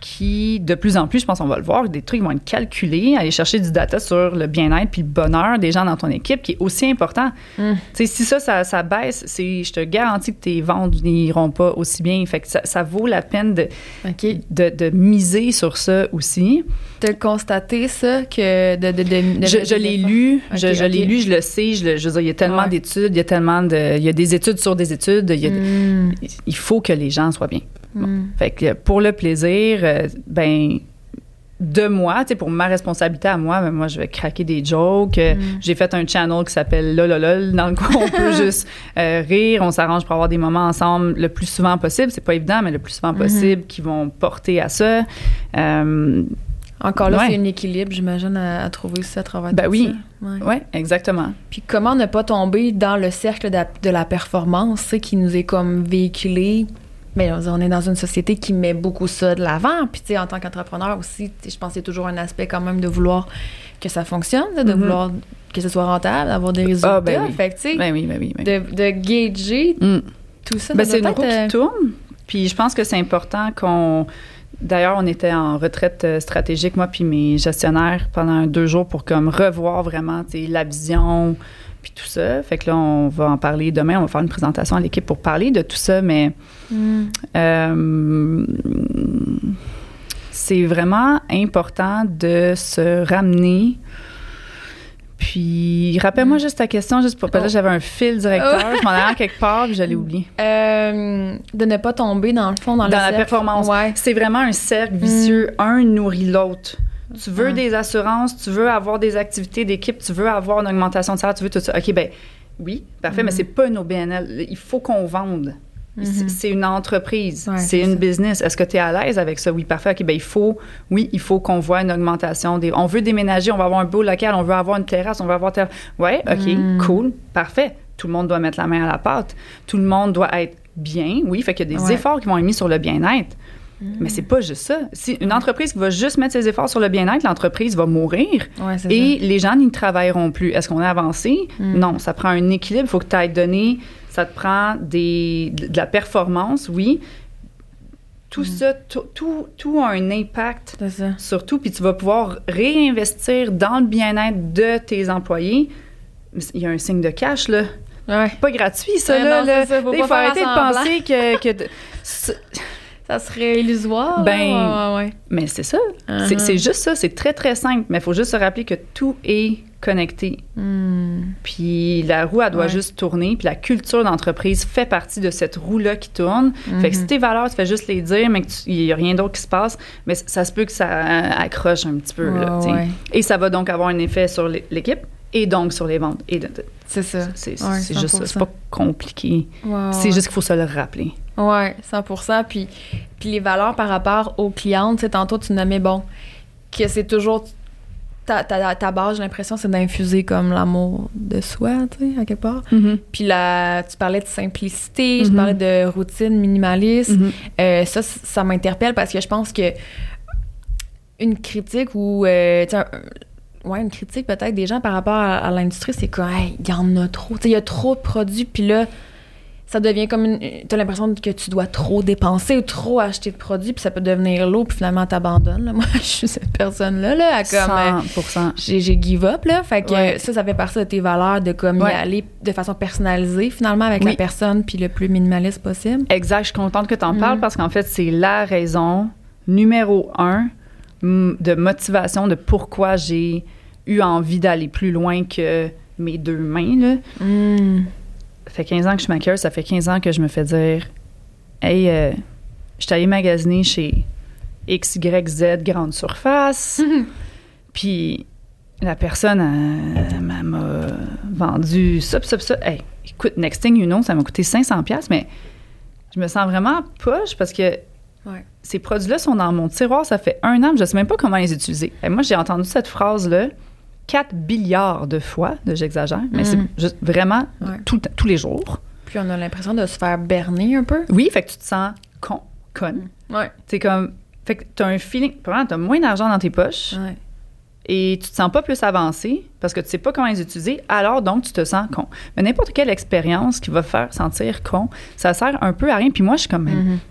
qui, de plus en plus, je pense qu'on va le voir, des trucs vont être calculés, aller chercher du data sur le bien-être puis le bonheur des gens dans ton équipe, qui est aussi important. Mm. Tu sais, si ça, ça, ça baisse, c'est, je te garantis que tes ventes n'iront pas aussi bien. Fait que ça, ça vaut la peine de, okay. de, de miser sur ça aussi. Tu as constaté ça, que de... de, de, de je, je l'ai lu, okay, je, je okay. l'ai lu, je le sais, je, le, je veux dire, il y a tellement ouais. d'études, il y a tellement de... Il y a des études sur des études, il, y a, mm. il faut que les gens soient bien. Bon. Mm. Fait que pour le plaisir, euh, ben de moi, tu sais, pour ma responsabilité à moi, ben moi, je vais craquer des jokes. Mm. J'ai fait un channel qui s'appelle Lololol, dans le quoi on peut juste euh, rire. On s'arrange pour avoir des moments ensemble le plus souvent possible. C'est pas évident, mais le plus souvent possible, mm-hmm. qui vont porter à ça. Euh, Encore là, ouais. c'est un équilibre, j'imagine, à, à trouver ça à travers ben tout oui. ça. Oui, ouais, exactement. Puis comment ne pas tomber dans le cercle de la, de la performance, tu sais, qui nous est comme véhiculé. Mais on est dans une société qui met beaucoup ça de l'avant. Puis, tu sais, en tant qu'entrepreneur aussi, je pense que c'est toujours un aspect quand même de vouloir que ça fonctionne, de mm-hmm. vouloir que ce soit rentable, d'avoir des résultats. Ah, ben oui. Fait que, tu sais, ben oui, ben oui, ben oui. de, de gager mm. tout ça. Ben c'est une roue euh... qui tourne. Puis, je pense que c'est important qu'on... D'ailleurs, on était en retraite stratégique, moi puis mes gestionnaires, pendant deux jours pour comme revoir vraiment, tu sais, la vision... puis tout ça. Fait que là, on va en parler demain. On va faire une présentation à l'équipe pour parler de tout ça, mais mm. euh, c'est vraiment important de se ramener. Puis, rappelle-moi mm. juste ta question, juste pour... Oh. Là, j'avais un fil directeur, oh. je m'en allais quelque part, puis je l'ai oublié. Euh, de ne pas tomber, dans le fond, dans, dans le la cercle. performance. Ouais. C'est vraiment un cercle vicieux. Mm. Un nourrit l'autre. Tu veux ah. des assurances, tu veux avoir des activités d'équipe, tu veux avoir une augmentation de salaire, tu veux tout ça. OK, bien, oui, parfait, mm-hmm. mais c'est pas une O B N L. Il faut qu'on vende. Mm-hmm. C'est une entreprise, ouais, c'est, c'est une ça. business. Est-ce que tu es à l'aise avec ça? Oui, parfait. OK, bien, il faut, oui, il faut qu'on voit une augmentation. Des, on veut déménager, on va avoir un beau local, on veut avoir une terrasse, on veut avoir... Ter... Oui, OK, mm. cool, parfait. Tout le monde doit mettre la main à la pâte. Tout le monde doit être bien, oui, fait qu'il y a des ouais. efforts qui vont être mis sur le bien-être. Mais c'est pas juste ça. Si une entreprise qui va juste mettre ses efforts sur le bien-être, l'entreprise va mourir ouais, et ça. les gens n'y travailleront plus. Est-ce qu'on a avancé? Mm. Non, ça prend un équilibre. Il faut que tu ailles donner, ça te prend des, de la performance, oui. Tout mm. ça, tout, tout, tout a un impact sur tout. Puis tu vas pouvoir réinvestir dans le bien-être de tes employés. Il y a un signe de cash, là. Ouais. Pas gratuit, ça, ouais, là. Non, là. C'est ça. Faut il faut arrêter de penser que... que ça serait illusoire. Ben, ouais, ouais. mais c'est ça. Uh-huh. C'est, c'est juste ça. C'est très, très simple. Mais il faut juste se rappeler que tout est connecté. Mm. Puis la roue, elle doit ouais. juste tourner. Puis la culture d'entreprise fait partie de cette roue-là qui tourne. Mm-hmm. Fait que si tes valeurs, tu fais juste les dire, mais qu'il n'y a rien d'autre qui se passe, mais ça se peut que ça accroche un petit peu. Oh, là, ouais. Et ça va donc avoir un effet sur l'équipe et donc sur les ventes. Et de, de, c'est ça. C'est, ouais, c'est juste ça. C'est pas compliqué. Ouais, c'est ouais. juste qu'il faut se le rappeler. Oui, cent pour cent. Puis, puis les valeurs par rapport aux clientes, tu sais, tantôt, tu nommais, bon, que c'est toujours... Ta, ta, ta base, j'ai l'impression, c'est d'infuser comme l'amour de soi, tu sais, à quelque part. Mm-hmm. Puis là, tu parlais de simplicité, mm-hmm. je parlais de routine minimaliste. Mm-hmm. Euh, ça, ça m'interpelle parce que je pense que une critique ou... Euh, tu sais, ouais, une critique peut-être des gens par rapport à, à l'industrie, c'est qu'il hey, y en a trop. Tu sais, il y a trop de produits, puis là... ça devient comme une... T'as l'impression que tu dois trop dépenser ou trop acheter de produits, puis ça peut devenir lourd, puis finalement, t'abandonnes. Là. Moi, je suis cette personne-là, là, à comme... cent pour cent. Euh, j'ai, j'ai give up, là. Fait que ouais. ça, ça fait partie de tes valeurs de comme ouais. y aller de façon personnalisée, finalement, avec oui. la personne, puis le plus minimaliste possible. Exact. Je suis contente que t'en mm. parles, parce qu'en fait, c'est la raison numéro un de motivation de pourquoi j'ai eu envie d'aller plus loin que mes deux mains, là. Mm. Ça fait quinze ans que je suis maquilleuse, ça fait quinze ans que je me fais dire « Hey, euh, je suis allée magasiner chez X Y Z grande surface. Mm-hmm. » Puis la personne, elle, elle m'a vendu ça, ça, ça. Hey, écoute, next thing you know, ça m'a coûté cinq cents dollars, mais je me sens vraiment poche parce que ouais. ces produits-là sont dans mon tiroir, ça fait un an, je ne sais même pas comment les utiliser. Et moi, j'ai entendu cette phrase-là quatre milliards de fois, de j'exagère, mais mm. c'est juste vraiment ouais. tout, tous les jours. Puis on a l'impression de se faire berner un peu. Oui, fait que tu te sens con, conne. Mm. Ouais. C'est comme, fait que tu as un feeling, probablement, tu as moins d'argent dans tes poches ouais. et tu te sens pas plus avancé parce que tu sais pas comment les utiliser, alors donc tu te sens con. Mais n'importe quelle expérience qui va faire sentir con, ça sert un peu à rien. Puis moi, je suis comme, mm-hmm.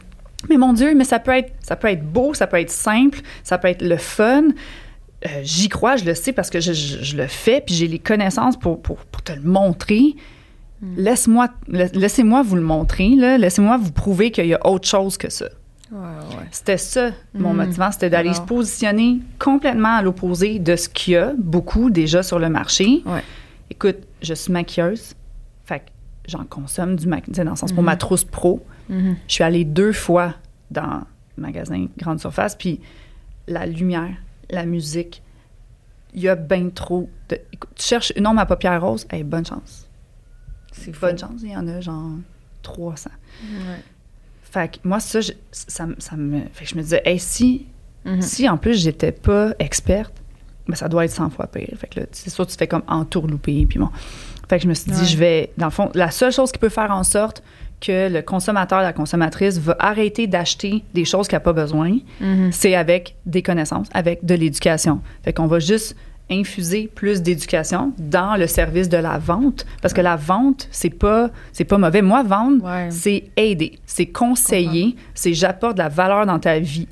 Mais mon Dieu, mais ça peut être, ça peut être beau, ça peut être simple, ça peut être le fun. Euh, j'y crois, je le sais parce que je, je, je le fais, puis j'ai les connaissances pour, pour, pour te le montrer. Mm. Laisse-moi, laissez-moi vous le montrer, là. Laissez-moi vous prouver qu'il y a autre chose que ça. Ouais, ouais. C'était ça, mon mm. motivant, c'était d'aller Alors. se positionner complètement à l'opposé de ce qu'il y a beaucoup déjà sur le marché. Ouais. Écoute, je suis maquilleuse, fait que j'en consomme du maquillage, dans le sens mm. pour ma trousse pro. Mm-hmm. Je suis allée deux fois dans le magasin Grande Surface, puis la lumière, la musique, il y a bien trop de... Écoute, tu cherches une ombre à paupières roses, hey, bonne chance. C'est bonne fou. chance, il y en a genre trois cents. Ouais. Fait que moi, ça, je, ça, ça me... Fait que je me disais, hey, si, Mm-hmm. si en plus j'étais pas experte, ben ça doit être cent fois pire. Fait que là, c'est sûr, tu fais comme entourlouper, puis bon. Fait que je me suis dit, ouais. je vais... Dans le fond, la seule chose qui peut faire en sorte que le consommateur, la consommatrice va arrêter d'acheter des choses qu'il n'a pas besoin, Mm-hmm. c'est avec des connaissances, avec de l'éducation. Fait qu'on va juste infuser plus d'éducation dans le service de la vente, parce que la vente, c'est pas, c'est pas mauvais. Moi, vendre, Ouais. c'est aider, c'est conseiller, c'est j'apporte de la valeur dans ta vie.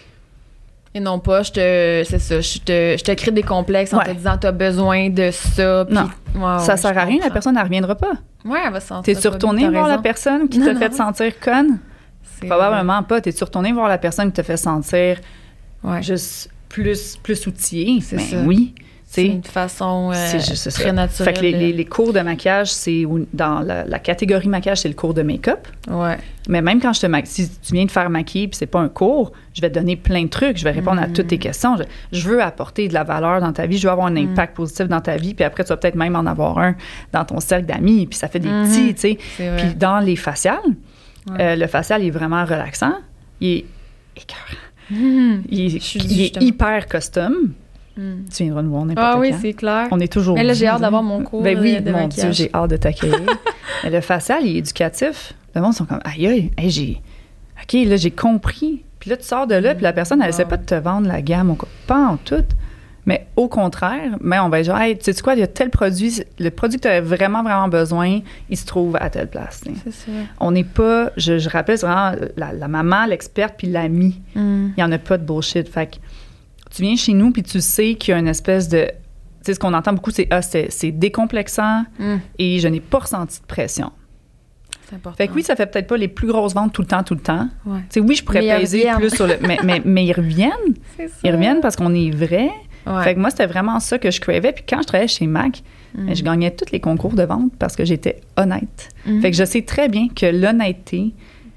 Et non pas, je te, c'est ça, je te, je te crée des complexes en Ouais. te disant t'as besoin de ça. Puis, Non. ouais, Ça ouais, sert je à rien, la comprends. personne, elle ne reviendra pas. Ouais, elle va se sentir. T'es-tu pas retourné bien, t'as voir la raison. personne qui Non, t'a non, fait oui. sentir conne? C'est Probablement pas. T'es-tu retourné voir la personne qui t'a fait sentir Ouais. juste plus, plus outillée? C'est Ben ça. oui. C'est C'est une façon euh, c'est juste très ça. naturelle. Fait que les, les, les cours de maquillage, c'est où- dans la, la catégorie maquillage, c'est le cours de make-up. Ouais. Mais même quand je te maquille, si tu viens de faire maquiller puis c'est pas un cours, je vais te donner plein de trucs, je vais répondre Mm. à toutes tes questions. Je, je veux apporter de la valeur dans ta vie, je veux avoir un impact positif dans ta vie, puis après tu vas peut-être même en avoir un dans ton cercle d'amis, puis ça fait des Mhm. petits, tu sais. C'est vrai. Puis dans les faciales, Ouais. euh, le facial est vraiment relaxant, il est écœurant. Mhm. Il est, Je suis il est justement. hyper custom. Mm. Tu viendras nous voir n'importe Ah oui, quand. c'est clair. On est toujours Mais là, j'ai vus, hâte d'avoir hein. mon cours Ben oui, de- de mon maquillage. Dieu, j'ai hâte de t'accueillir. Mais le facial, il est éducatif. Le monde sont comme, aïe, aïe, hey, j'ai... OK, là, j'ai compris. Puis là, tu sors de là, puis la personne, elle essaie Wow. pas de te vendre la gamme. Pas en tout. Mais au contraire, mais on va être genre, hey, tu sais quoi, il y a tel produit, le produit que tu as vraiment, vraiment besoin, il se trouve à telle place. T'sais. C'est ça. On n'est pas, je, je rappelle, c'est vraiment la, la maman, l'experte, puis l'ami. Mm. Il n'y en a pas de bullshit. Fait que tu viens chez nous, puis tu sais qu'il y a une espèce de... Tu sais, ce qu'on entend beaucoup, c'est ah, c'est, c'est décomplexant Mm. et je n'ai pas ressenti de pression. C'est important. Fait que oui, ça fait peut-être pas les plus grosses ventes tout le temps, tout le temps. Ouais. Tu sais, oui, je pourrais Mais ils peser reviennent. plus sur le... Mais, mais, mais ils reviennent. C'est ça. Ils reviennent parce qu'on est vrai. Ouais. Fait que moi, c'était vraiment ça que je cravais. Puis quand je travaillais chez Mac, Mm. ben, je gagnais tous les concours de vente parce que j'étais honnête. Mm. Fait que je sais très bien que l'honnêteté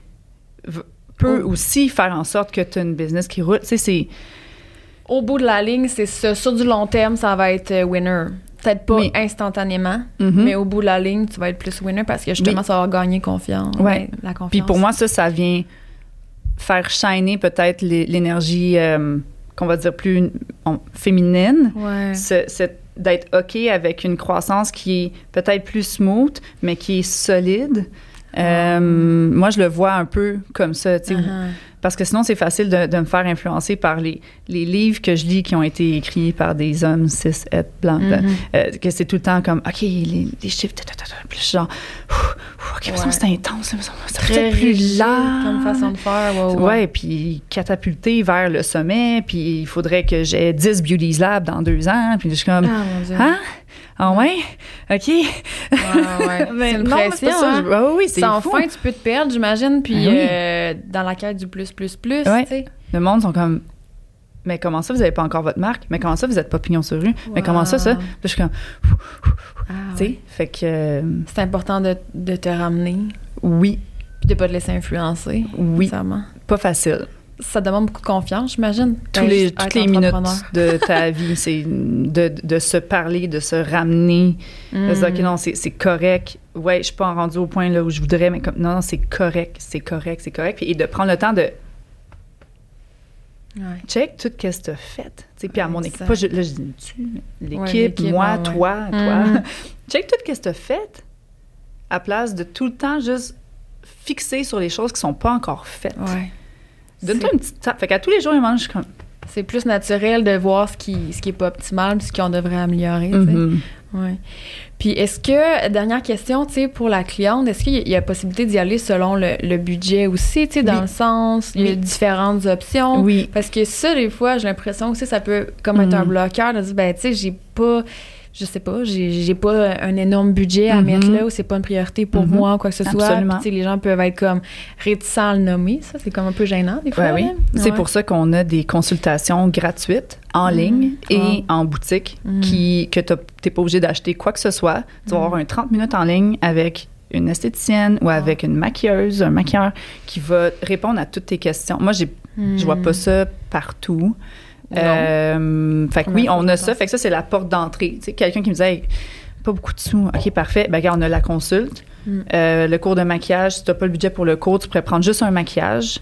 v- peut Oh. aussi faire en sorte que tu as une business qui roule. Tu sais, c'est... Au bout de la ligne, c'est ça. Sur du long terme, ça va être euh, winner. Peut-être pas Oui. instantanément, Mhm. mais au bout de la ligne, tu vas être plus winner parce que justement, Oui. ça va gagner confiance. Ouais. Ben, la confiance. Puis pour moi, ça, ça vient faire shiner peut-être l'é- l'énergie, euh, qu'on va dire plus on- féminine. Ouais. Ce- cette- d'être OK avec une croissance qui est peut-être plus smooth, mais qui est solide. Euh, moi, je le vois un peu comme ça, tu sais, Uh-huh. parce que sinon, c'est facile de, de me faire influencer par les, les livres que je lis qui ont été écrits par des hommes cis, het, blancs, Mhm. euh, que c'est tout le temps comme, OK, les, les chiffres, ta, ta, ta, ta, puis genre, ouf, ouf, OK, Ouais. c'est intense, ça, ça, ça Très peut-être plus rigide lent. comme façon de faire. Ouais, ouais. Ouais, puis catapulter vers le sommet, puis il faudrait que j'ai dix Beauties Lab dans deux ans, puis je suis comme, Ah, mon Dieu. hein? Ah ouais? OK. Ouais, ouais. Mais C'est une non, mais pression, c'est pas ça. hein? Je- ah oui, c'est Sans fou. fin, tu peux te perdre, j'imagine, puis Ben oui. euh, dans la quête du plus, plus, plus, Ouais. tu sais. Le monde sont comme, mais comment ça, vous n'avez pas encore votre marque? Mais comment ça, vous n'êtes pas pignon sur rue? Mais comment ça, ça? Wow. Puis je suis comme, Ah, tu sais, ouais. fait que euh, C'est important de, de te ramener, oui, puis de pas te laisser influencer. oui, Nécessairement. pas facile. Ça demande beaucoup de confiance, j'imagine. Tous Ben, les, être toutes les minutes entrepreneur. de ta vie, c'est de, de se parler, de se ramener, de se dire, Mm. OK, non, c'est, c'est correct. Ouais, je suis pas rendu au point là où je voudrais, mais comme, non, non, c'est correct, c'est correct, c'est correct. Puis, et de prendre le temps de Ouais. check tout ce que tu as fait. Tu sais, puis à mon équipe, Exact. pas, je- là, je dis tu, l'équipe, Ouais, l'équipe, moi, ouais, ouais. toi, toi. Mhm. Check tout ce que tu as fait à place de tout le temps juste fixer sur les choses qui sont pas encore faites. Ouais. Donne-toi C'est- une petite tape. Fait qu'à tous les jours, ils mangent comme... C'est plus naturel de voir ce qui, ce qui est pas optimal puis ce qu'on devrait améliorer, tu sais. Mhm. Oui. Puis est-ce que, dernière question, tu sais, pour la cliente, est-ce qu'il y a possibilité d'y aller selon le, le budget aussi, tu sais, dans oui. le sens, il y a oui. différentes options? Oui. Parce que ça, des fois, j'ai l'impression aussi, ça peut comme être mm. un bloqueur de dire, ben, tu sais, j'ai pas... je sais pas, j'ai, j'ai pas un énorme budget à mm-hmm. mettre là, ou c'est pas une priorité pour mm-hmm. moi, ou quoi que ce soit. Puis, tu sais, les gens peuvent être comme réticents à le nommer. Ça, c'est comme un peu gênant, des fois. Ouais, oui, oui. C'est ouais. pour ça qu'on a des consultations gratuites en mm-hmm. ligne et wow. en boutique mm-hmm. qui, que t'es pas obligé d'acheter quoi que ce soit. Tu vas mm-hmm. avoir un trente minutes en ligne avec une esthéticienne ou avec oh. une maquilleuse, un maquilleur qui va répondre à toutes tes questions. Moi, j'ai, mm-hmm. je vois pas ça partout. Euh, fait que oui, on a ça. Fait que ça, c'est la porte d'entrée. Tu sais, quelqu'un qui me disait, hey, pas beaucoup de sous. OK, parfait. Ben, regarde, on a la consulte. Mm. Euh, le cours de maquillage, si tu n'as pas le budget pour le cours, tu pourrais prendre juste un maquillage.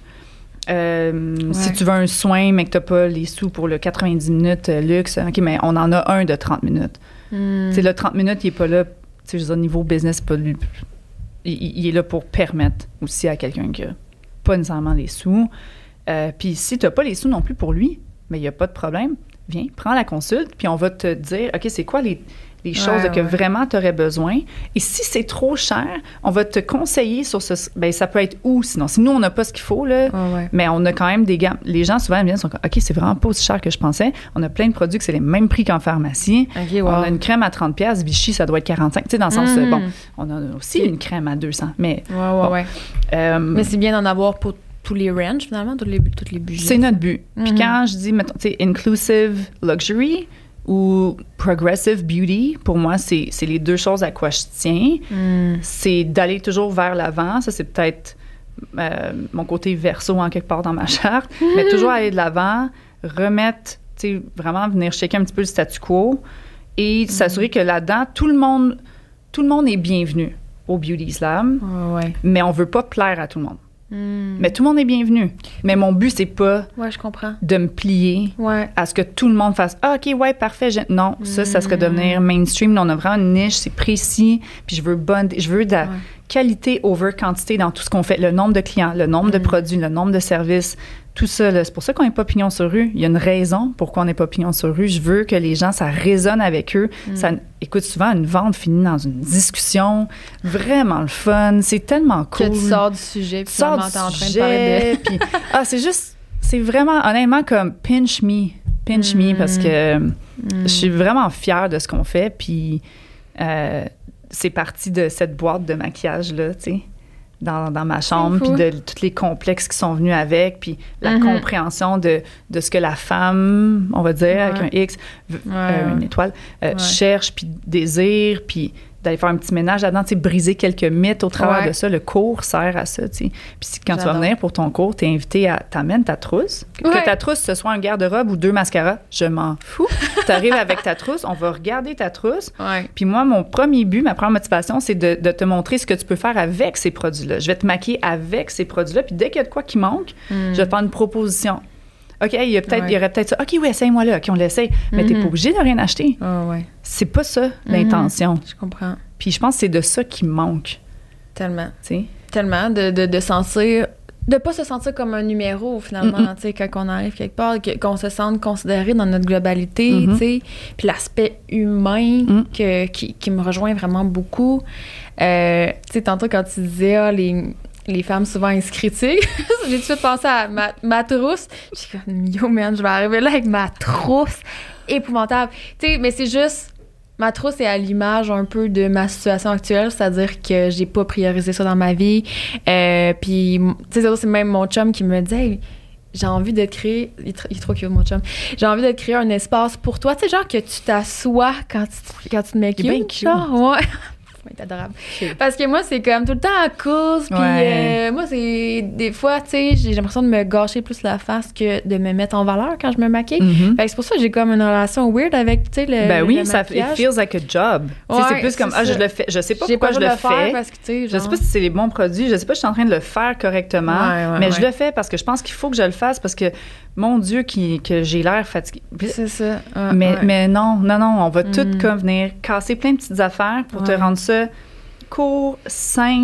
Euh, ouais. Si tu veux un soin, mais que tu n'as pas les sous pour le quatre-vingt-dix minutes euh, luxe, OK, mais on en a un de trente minutes. Mm. Tu sais, le trente minutes, il n'est pas là. Tu sais, je veux dire, niveau business, pas lui, il, il est là pour permettre aussi à quelqu'un qui n'a pas nécessairement les sous. Euh, Puis si tu n'as pas les sous non plus pour lui, mais il n'y a pas de problème. Viens, prends la consulte, puis on va te dire, OK, c'est quoi les, les choses ouais, que ouais. vraiment tu aurais besoin. Et si c'est trop cher, on va te conseiller sur ce... Bien, ça peut être où, sinon? Si nous, on n'a pas ce qu'il faut, là, oh, ouais. mais on a quand même des gammes... Les gens, souvent, viennent, sont comme, OK, c'est vraiment pas aussi cher que je pensais. On a plein de produits que c'est les mêmes prix qu'en pharmacie. Okay, wow. On a une crème à trente dollars, Vichy, ça doit être quarante-cinq. Tu sais, dans le sens... Mm. Bon, on a aussi okay. une crème à deux cents, mais... Ouais, ouais, bon, ouais. Euh, mais c'est bien d'en avoir pour... tous les ranges, finalement, tous les, tous les budgets. C'est notre but. Mm-hmm. Puis quand je dis, mettons, tu sais, inclusive luxury ou progressive beauty, pour moi, c'est, c'est les deux choses à quoi je tiens. Mm. C'est d'aller toujours vers l'avant. Ça, c'est peut-être euh, mon côté verso en quelque part dans ma charte. Mm-hmm. Mais toujours aller de l'avant, remettre, tu sais, vraiment venir checker un petit peu le statu quo et mm. s'assurer que là-dedans, tout le monde, tout le monde est bienvenu au Beauty Slam. Oh, ouais. Mais on veut pas plaire à tout le monde. Mm. Mais tout le monde est bienvenu. Mais mon but, c'est pas ouais, je comprends. de me plier ouais. à ce que tout le monde fasse « Ah, OK, ouais, parfait. » Non, mm. ça, ça serait devenir mainstream. On a vraiment une niche, c'est précis. Puis je veux, bonne, je veux de la ouais. qualité over quantité dans tout ce qu'on fait. Le nombre de clients, le nombre mm. de produits, le nombre de services, tout ça. Là, c'est pour ça qu'on n'est pas pignon sur rue. Il y a une raison pourquoi on n'est pas pignon sur rue. Je veux que les gens, ça résonne avec eux. Mm. Ça, écoute, souvent, une vente finit dans une discussion vraiment le fun. C'est tellement cool. Que tu sors du sujet, puis finalement, t'es en train de parler de... puis, ah, c'est juste... C'est vraiment, honnêtement, comme pinch me. Pinch mm. me, parce que mm. je suis vraiment fière de ce qu'on fait. Puis euh, c'est parti de cette boîte de maquillage-là, tu sais. Dans, dans ma chambre, puis de tous les complexes qui sont venus avec, puis la mm-hmm. compréhension de, de ce que la femme, on va dire, ouais. avec un X, ouais, euh, ouais. une étoile, euh, ouais. cherche, puis désire, puis d'aller faire un petit ménage là-dedans, tu sais, briser quelques mythes au travers ouais. de ça. Le cours sert à ça, tu sais. Puis quand J'adore. Tu vas venir pour ton cours, t'es invité à... T'amènes ta trousse. Ouais. Que ta trousse, ce soit un garde-robe ou deux mascaras, je m'en fous. T'arrives avec ta trousse, on va regarder ta trousse. Ouais. Puis moi, mon premier but, ma première motivation, c'est de, de te montrer ce que tu peux faire avec ces produits-là. Je vais te maquiller avec ces produits-là. Puis dès qu'il y a de quoi qui manque, mm. je vais te faire une proposition. OK, il y, a peut-être, ouais. il y aurait peut-être ça. OK, oui, essaye-moi là. OK, on l'essaye. Mais mm-hmm. t'es pas obligé de rien acheter. Oh, ouais. C'est pas ça, mm-hmm. l'intention. Je comprends. Puis je pense que c'est de ça qui manque. Tellement. T'sais? Tellement. De, de, de sentir... De pas se sentir comme un numéro, finalement, tu sais, quand on arrive quelque part, que, qu'on se sente considéré dans notre globalité, mm-hmm. tu sais. Puis l'aspect humain mm. que, qui, qui me rejoint vraiment beaucoup. Euh, tu sais, tantôt, quand tu disais, ah, les... les femmes, souvent, ils se critiquent. J'ai tout de suite pensé à ma, ma trousse. J'ai comme, yo, man, je vais arriver là avec ma trousse épouvantable. Tu sais, mais c'est juste... Ma trousse est à l'image un peu de ma situation actuelle, c'est-à-dire que j'ai pas priorisé ça dans ma vie. Euh, puis, tu sais, c'est même mon chum qui me dit hey, j'ai envie de te créer... Il est, tr- il est trop cute, mon chum. J'ai envie de te créer un espace pour toi. Tu sais, genre que tu t'assois quand tu, quand tu te mets cute. Genre, ouais. C'est adorable. Okay. Parce que moi, c'est comme tout le temps en course. Puis ouais. euh, moi, c'est des fois, tu sais, j'ai l'impression de me gâcher plus la face que de me mettre en valeur quand je me maquille. Mm-hmm. Fait que c'est pour ça que j'ai comme une relation weird avec, tu sais, le Ben oui, le ça it feels like a job. Ouais, c'est plus comme, ah, je le fais. Je sais pas j'ai pourquoi pas je le, le fais. Parce que, genre... Je sais pas si c'est les bons produits. Je sais pas si je suis en train de le faire correctement. Ouais, ouais, mais ouais. je le fais parce que je pense qu'il faut que je le fasse parce que, mon Dieu, qui, que j'ai l'air fatiguée. C'est ça. Ah, mais, ouais. mais non, non, non, on va mm. tout comme venir casser plein de petites affaires pour ouais. te rendre ça court, simple,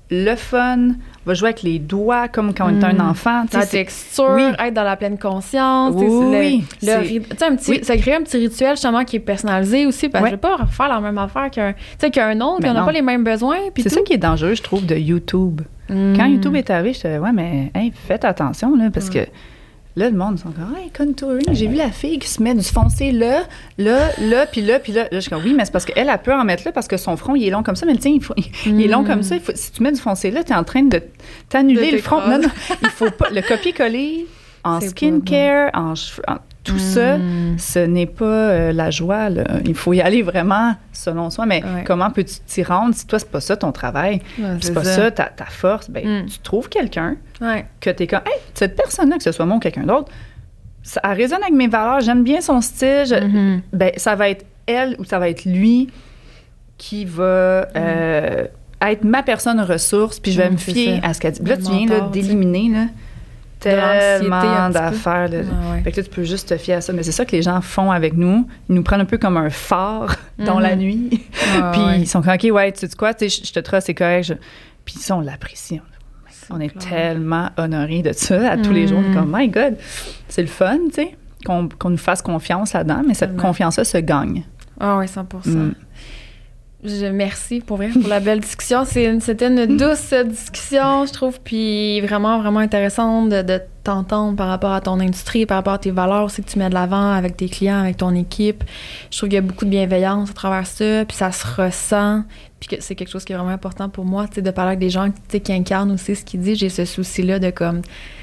le fun, va jouer avec les doigts comme quand on est un enfant. La texture, oui. être dans la pleine conscience. Oui, le, oui. Le, le, un petit, oui. Ça crée un petit rituel justement qui est personnalisé aussi, parce que ouais. je ne vais pas faire la même affaire qu'un, qu'un autre, puis on n'a pas les mêmes besoins. C'est tout. Ça qui est dangereux, je trouve, de YouTube. Mm. Quand YouTube est arrivé, je disais, ouais, mais hey, faites attention, là, parce mm. que là, le monde, ils sont comme, hey, contouring, j'ai vu la fille qui se met du foncé là, là, là, puis là, puis là. Là, je suis comme, oui, mais c'est parce qu'elle a peur en mettre là parce que son front, il est long comme ça. Mais le tien, il, faut, il, mm. il est long comme ça. Il faut, si tu mets du foncé là, tu es en train de t'annuler de le front. Non, non, il faut pas. Le copier-coller en c'est skincare, en, en tout mm. ça, ce n'est pas euh, la joie. Là. Il faut y aller vraiment selon soi. Mais ouais. comment peux-tu t'y rendre si toi, c'est pas ça ton travail? Ouais, c'est, c'est pas ça, ça ta, ta force. Ben, mm. tu trouves quelqu'un ouais. que t'es comme, hey, cette personne-là, que ce soit moi ou quelqu'un d'autre, ça résonne avec mes valeurs, j'aime bien son style. Je, mm-hmm. Ben, ça va être elle ou ça va être lui qui va euh, mm. être ma personne ressource, puis je vais mm, me fier à ce qu'elle dit. Là, tu viens là, d'éliminer, là. Tellement d'affaires. Là. Ah ouais. Fait que là, tu peux juste te fier à ça. Mais c'est ça que les gens font avec nous. Ils nous prennent un peu comme un phare mm-hmm. dans la nuit. Ah puis ouais. ils sont comme, OK, ouais, tu sais quoi, tu sais, je te trosse, c'est correct. Je... Puis ça, on l'apprécie. On, on est clair. Tellement honorés de ça à tous mm-hmm. les jours. On est comme, my God, c'est le fun, tu sais, qu'on, qu'on nous fasse confiance là-dedans. Mais cette mm-hmm. confiance-là se gagne. Ah oui, cent pour cent. Mm. Je, merci pour vrai pour la belle discussion. C'est une, c'était une douce discussion, je trouve, puis vraiment, vraiment intéressante de, de t'entendre par rapport à ton industrie, par rapport à tes valeurs aussi que tu mets de l'avant avec tes clients, avec ton équipe. Je trouve qu'il y a beaucoup de bienveillance à travers ça, puis ça se ressent, puis que c'est quelque chose qui est vraiment important pour moi, tu sais, de parler avec des gens qui incarnent aussi ce qu'ils disent. J'ai ce souci-là de comme...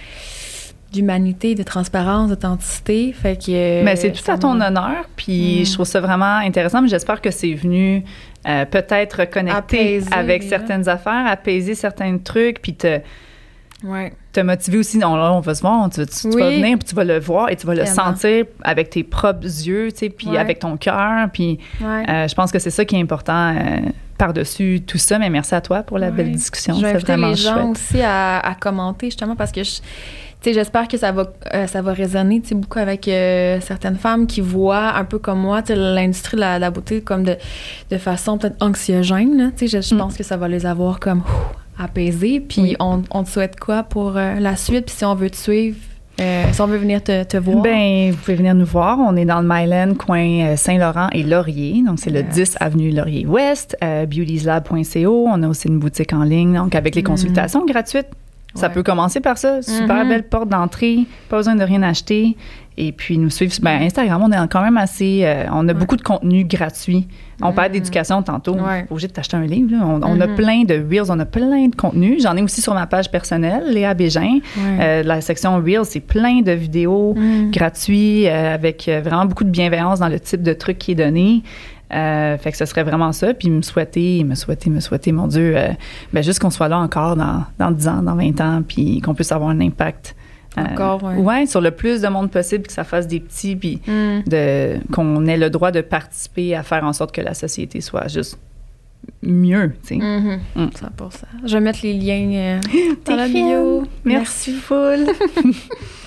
d'humanité, de transparence, d'authenticité. Fait que... Mais c'est tout à ton honneur, puis mm. je trouve ça vraiment intéressant, mais j'espère que c'est venu euh, peut-être reconnecter apaiser, avec certaines là. affaires, apaiser certains trucs, puis te, ouais. te motiver aussi. Non, là, on va se voir, tu, tu, oui. tu vas venir, puis tu vas le voir et tu vas Vraiment. le sentir avec tes propres yeux, tu sais, puis ouais. avec ton cœur, puis ouais. euh, je pense que c'est ça qui est important euh, par-dessus tout ça, mais merci à toi pour la ouais. belle discussion. Je vais inviter les gens chouette. aussi à, à commenter, justement, parce que je... T'sais, j'espère que ça va, euh, ça va résonner beaucoup avec euh, certaines femmes qui voient, un peu comme moi, l'industrie de la, de la beauté comme de, de façon peut-être anxiogène. Là, je, je mm. pense que ça va les avoir comme ouf, apaisés. Puis oui. on, on te souhaite quoi pour euh, la suite? Puis si on veut te suivre, euh, si on veut venir te, te voir? Bien, vous pouvez venir nous voir. On est dans le Myland, coin Saint-Laurent et Laurier. Donc, c'est yes. le dix avenue Laurier-Ouest, euh, beautieslab point co. On a aussi une boutique en ligne, donc avec les consultations mm. gratuites. Ça ouais. peut commencer par ça. Super mm-hmm. belle porte d'entrée, pas besoin de rien acheter. Et puis, nous suivre sur ben, Instagram. On est quand même assez... Euh, on a ouais. beaucoup de contenu gratuit. On mm-hmm. parlait d'éducation tantôt. On n'est pas obligé de t'acheter un livre. Là. On, mm-hmm. on a plein de Reels, on a plein de contenu. J'en ai aussi sur ma page personnelle, Léa Bégin. Ouais. Euh, la section Reels, c'est plein de vidéos mm. gratuits euh, avec vraiment beaucoup de bienveillance dans le type de truc qui est donné. Euh, fait que ce serait vraiment ça. Puis me souhaiter, me souhaiter, me souhaiter, mon Dieu, euh, ben juste qu'on soit là encore dans, dans dix ans, dans vingt ans, puis qu'on puisse avoir un impact. Encore, euh, oui. Ouais, sur le plus de monde possible, que ça fasse des petits, puis mm. de, qu'on ait le droit de participer à faire en sorte que la société soit juste mieux, tu sais. Mm-hmm. Mm. cent pour cent. Je vais mettre les liens euh, dans la bio. Merci, Merci full.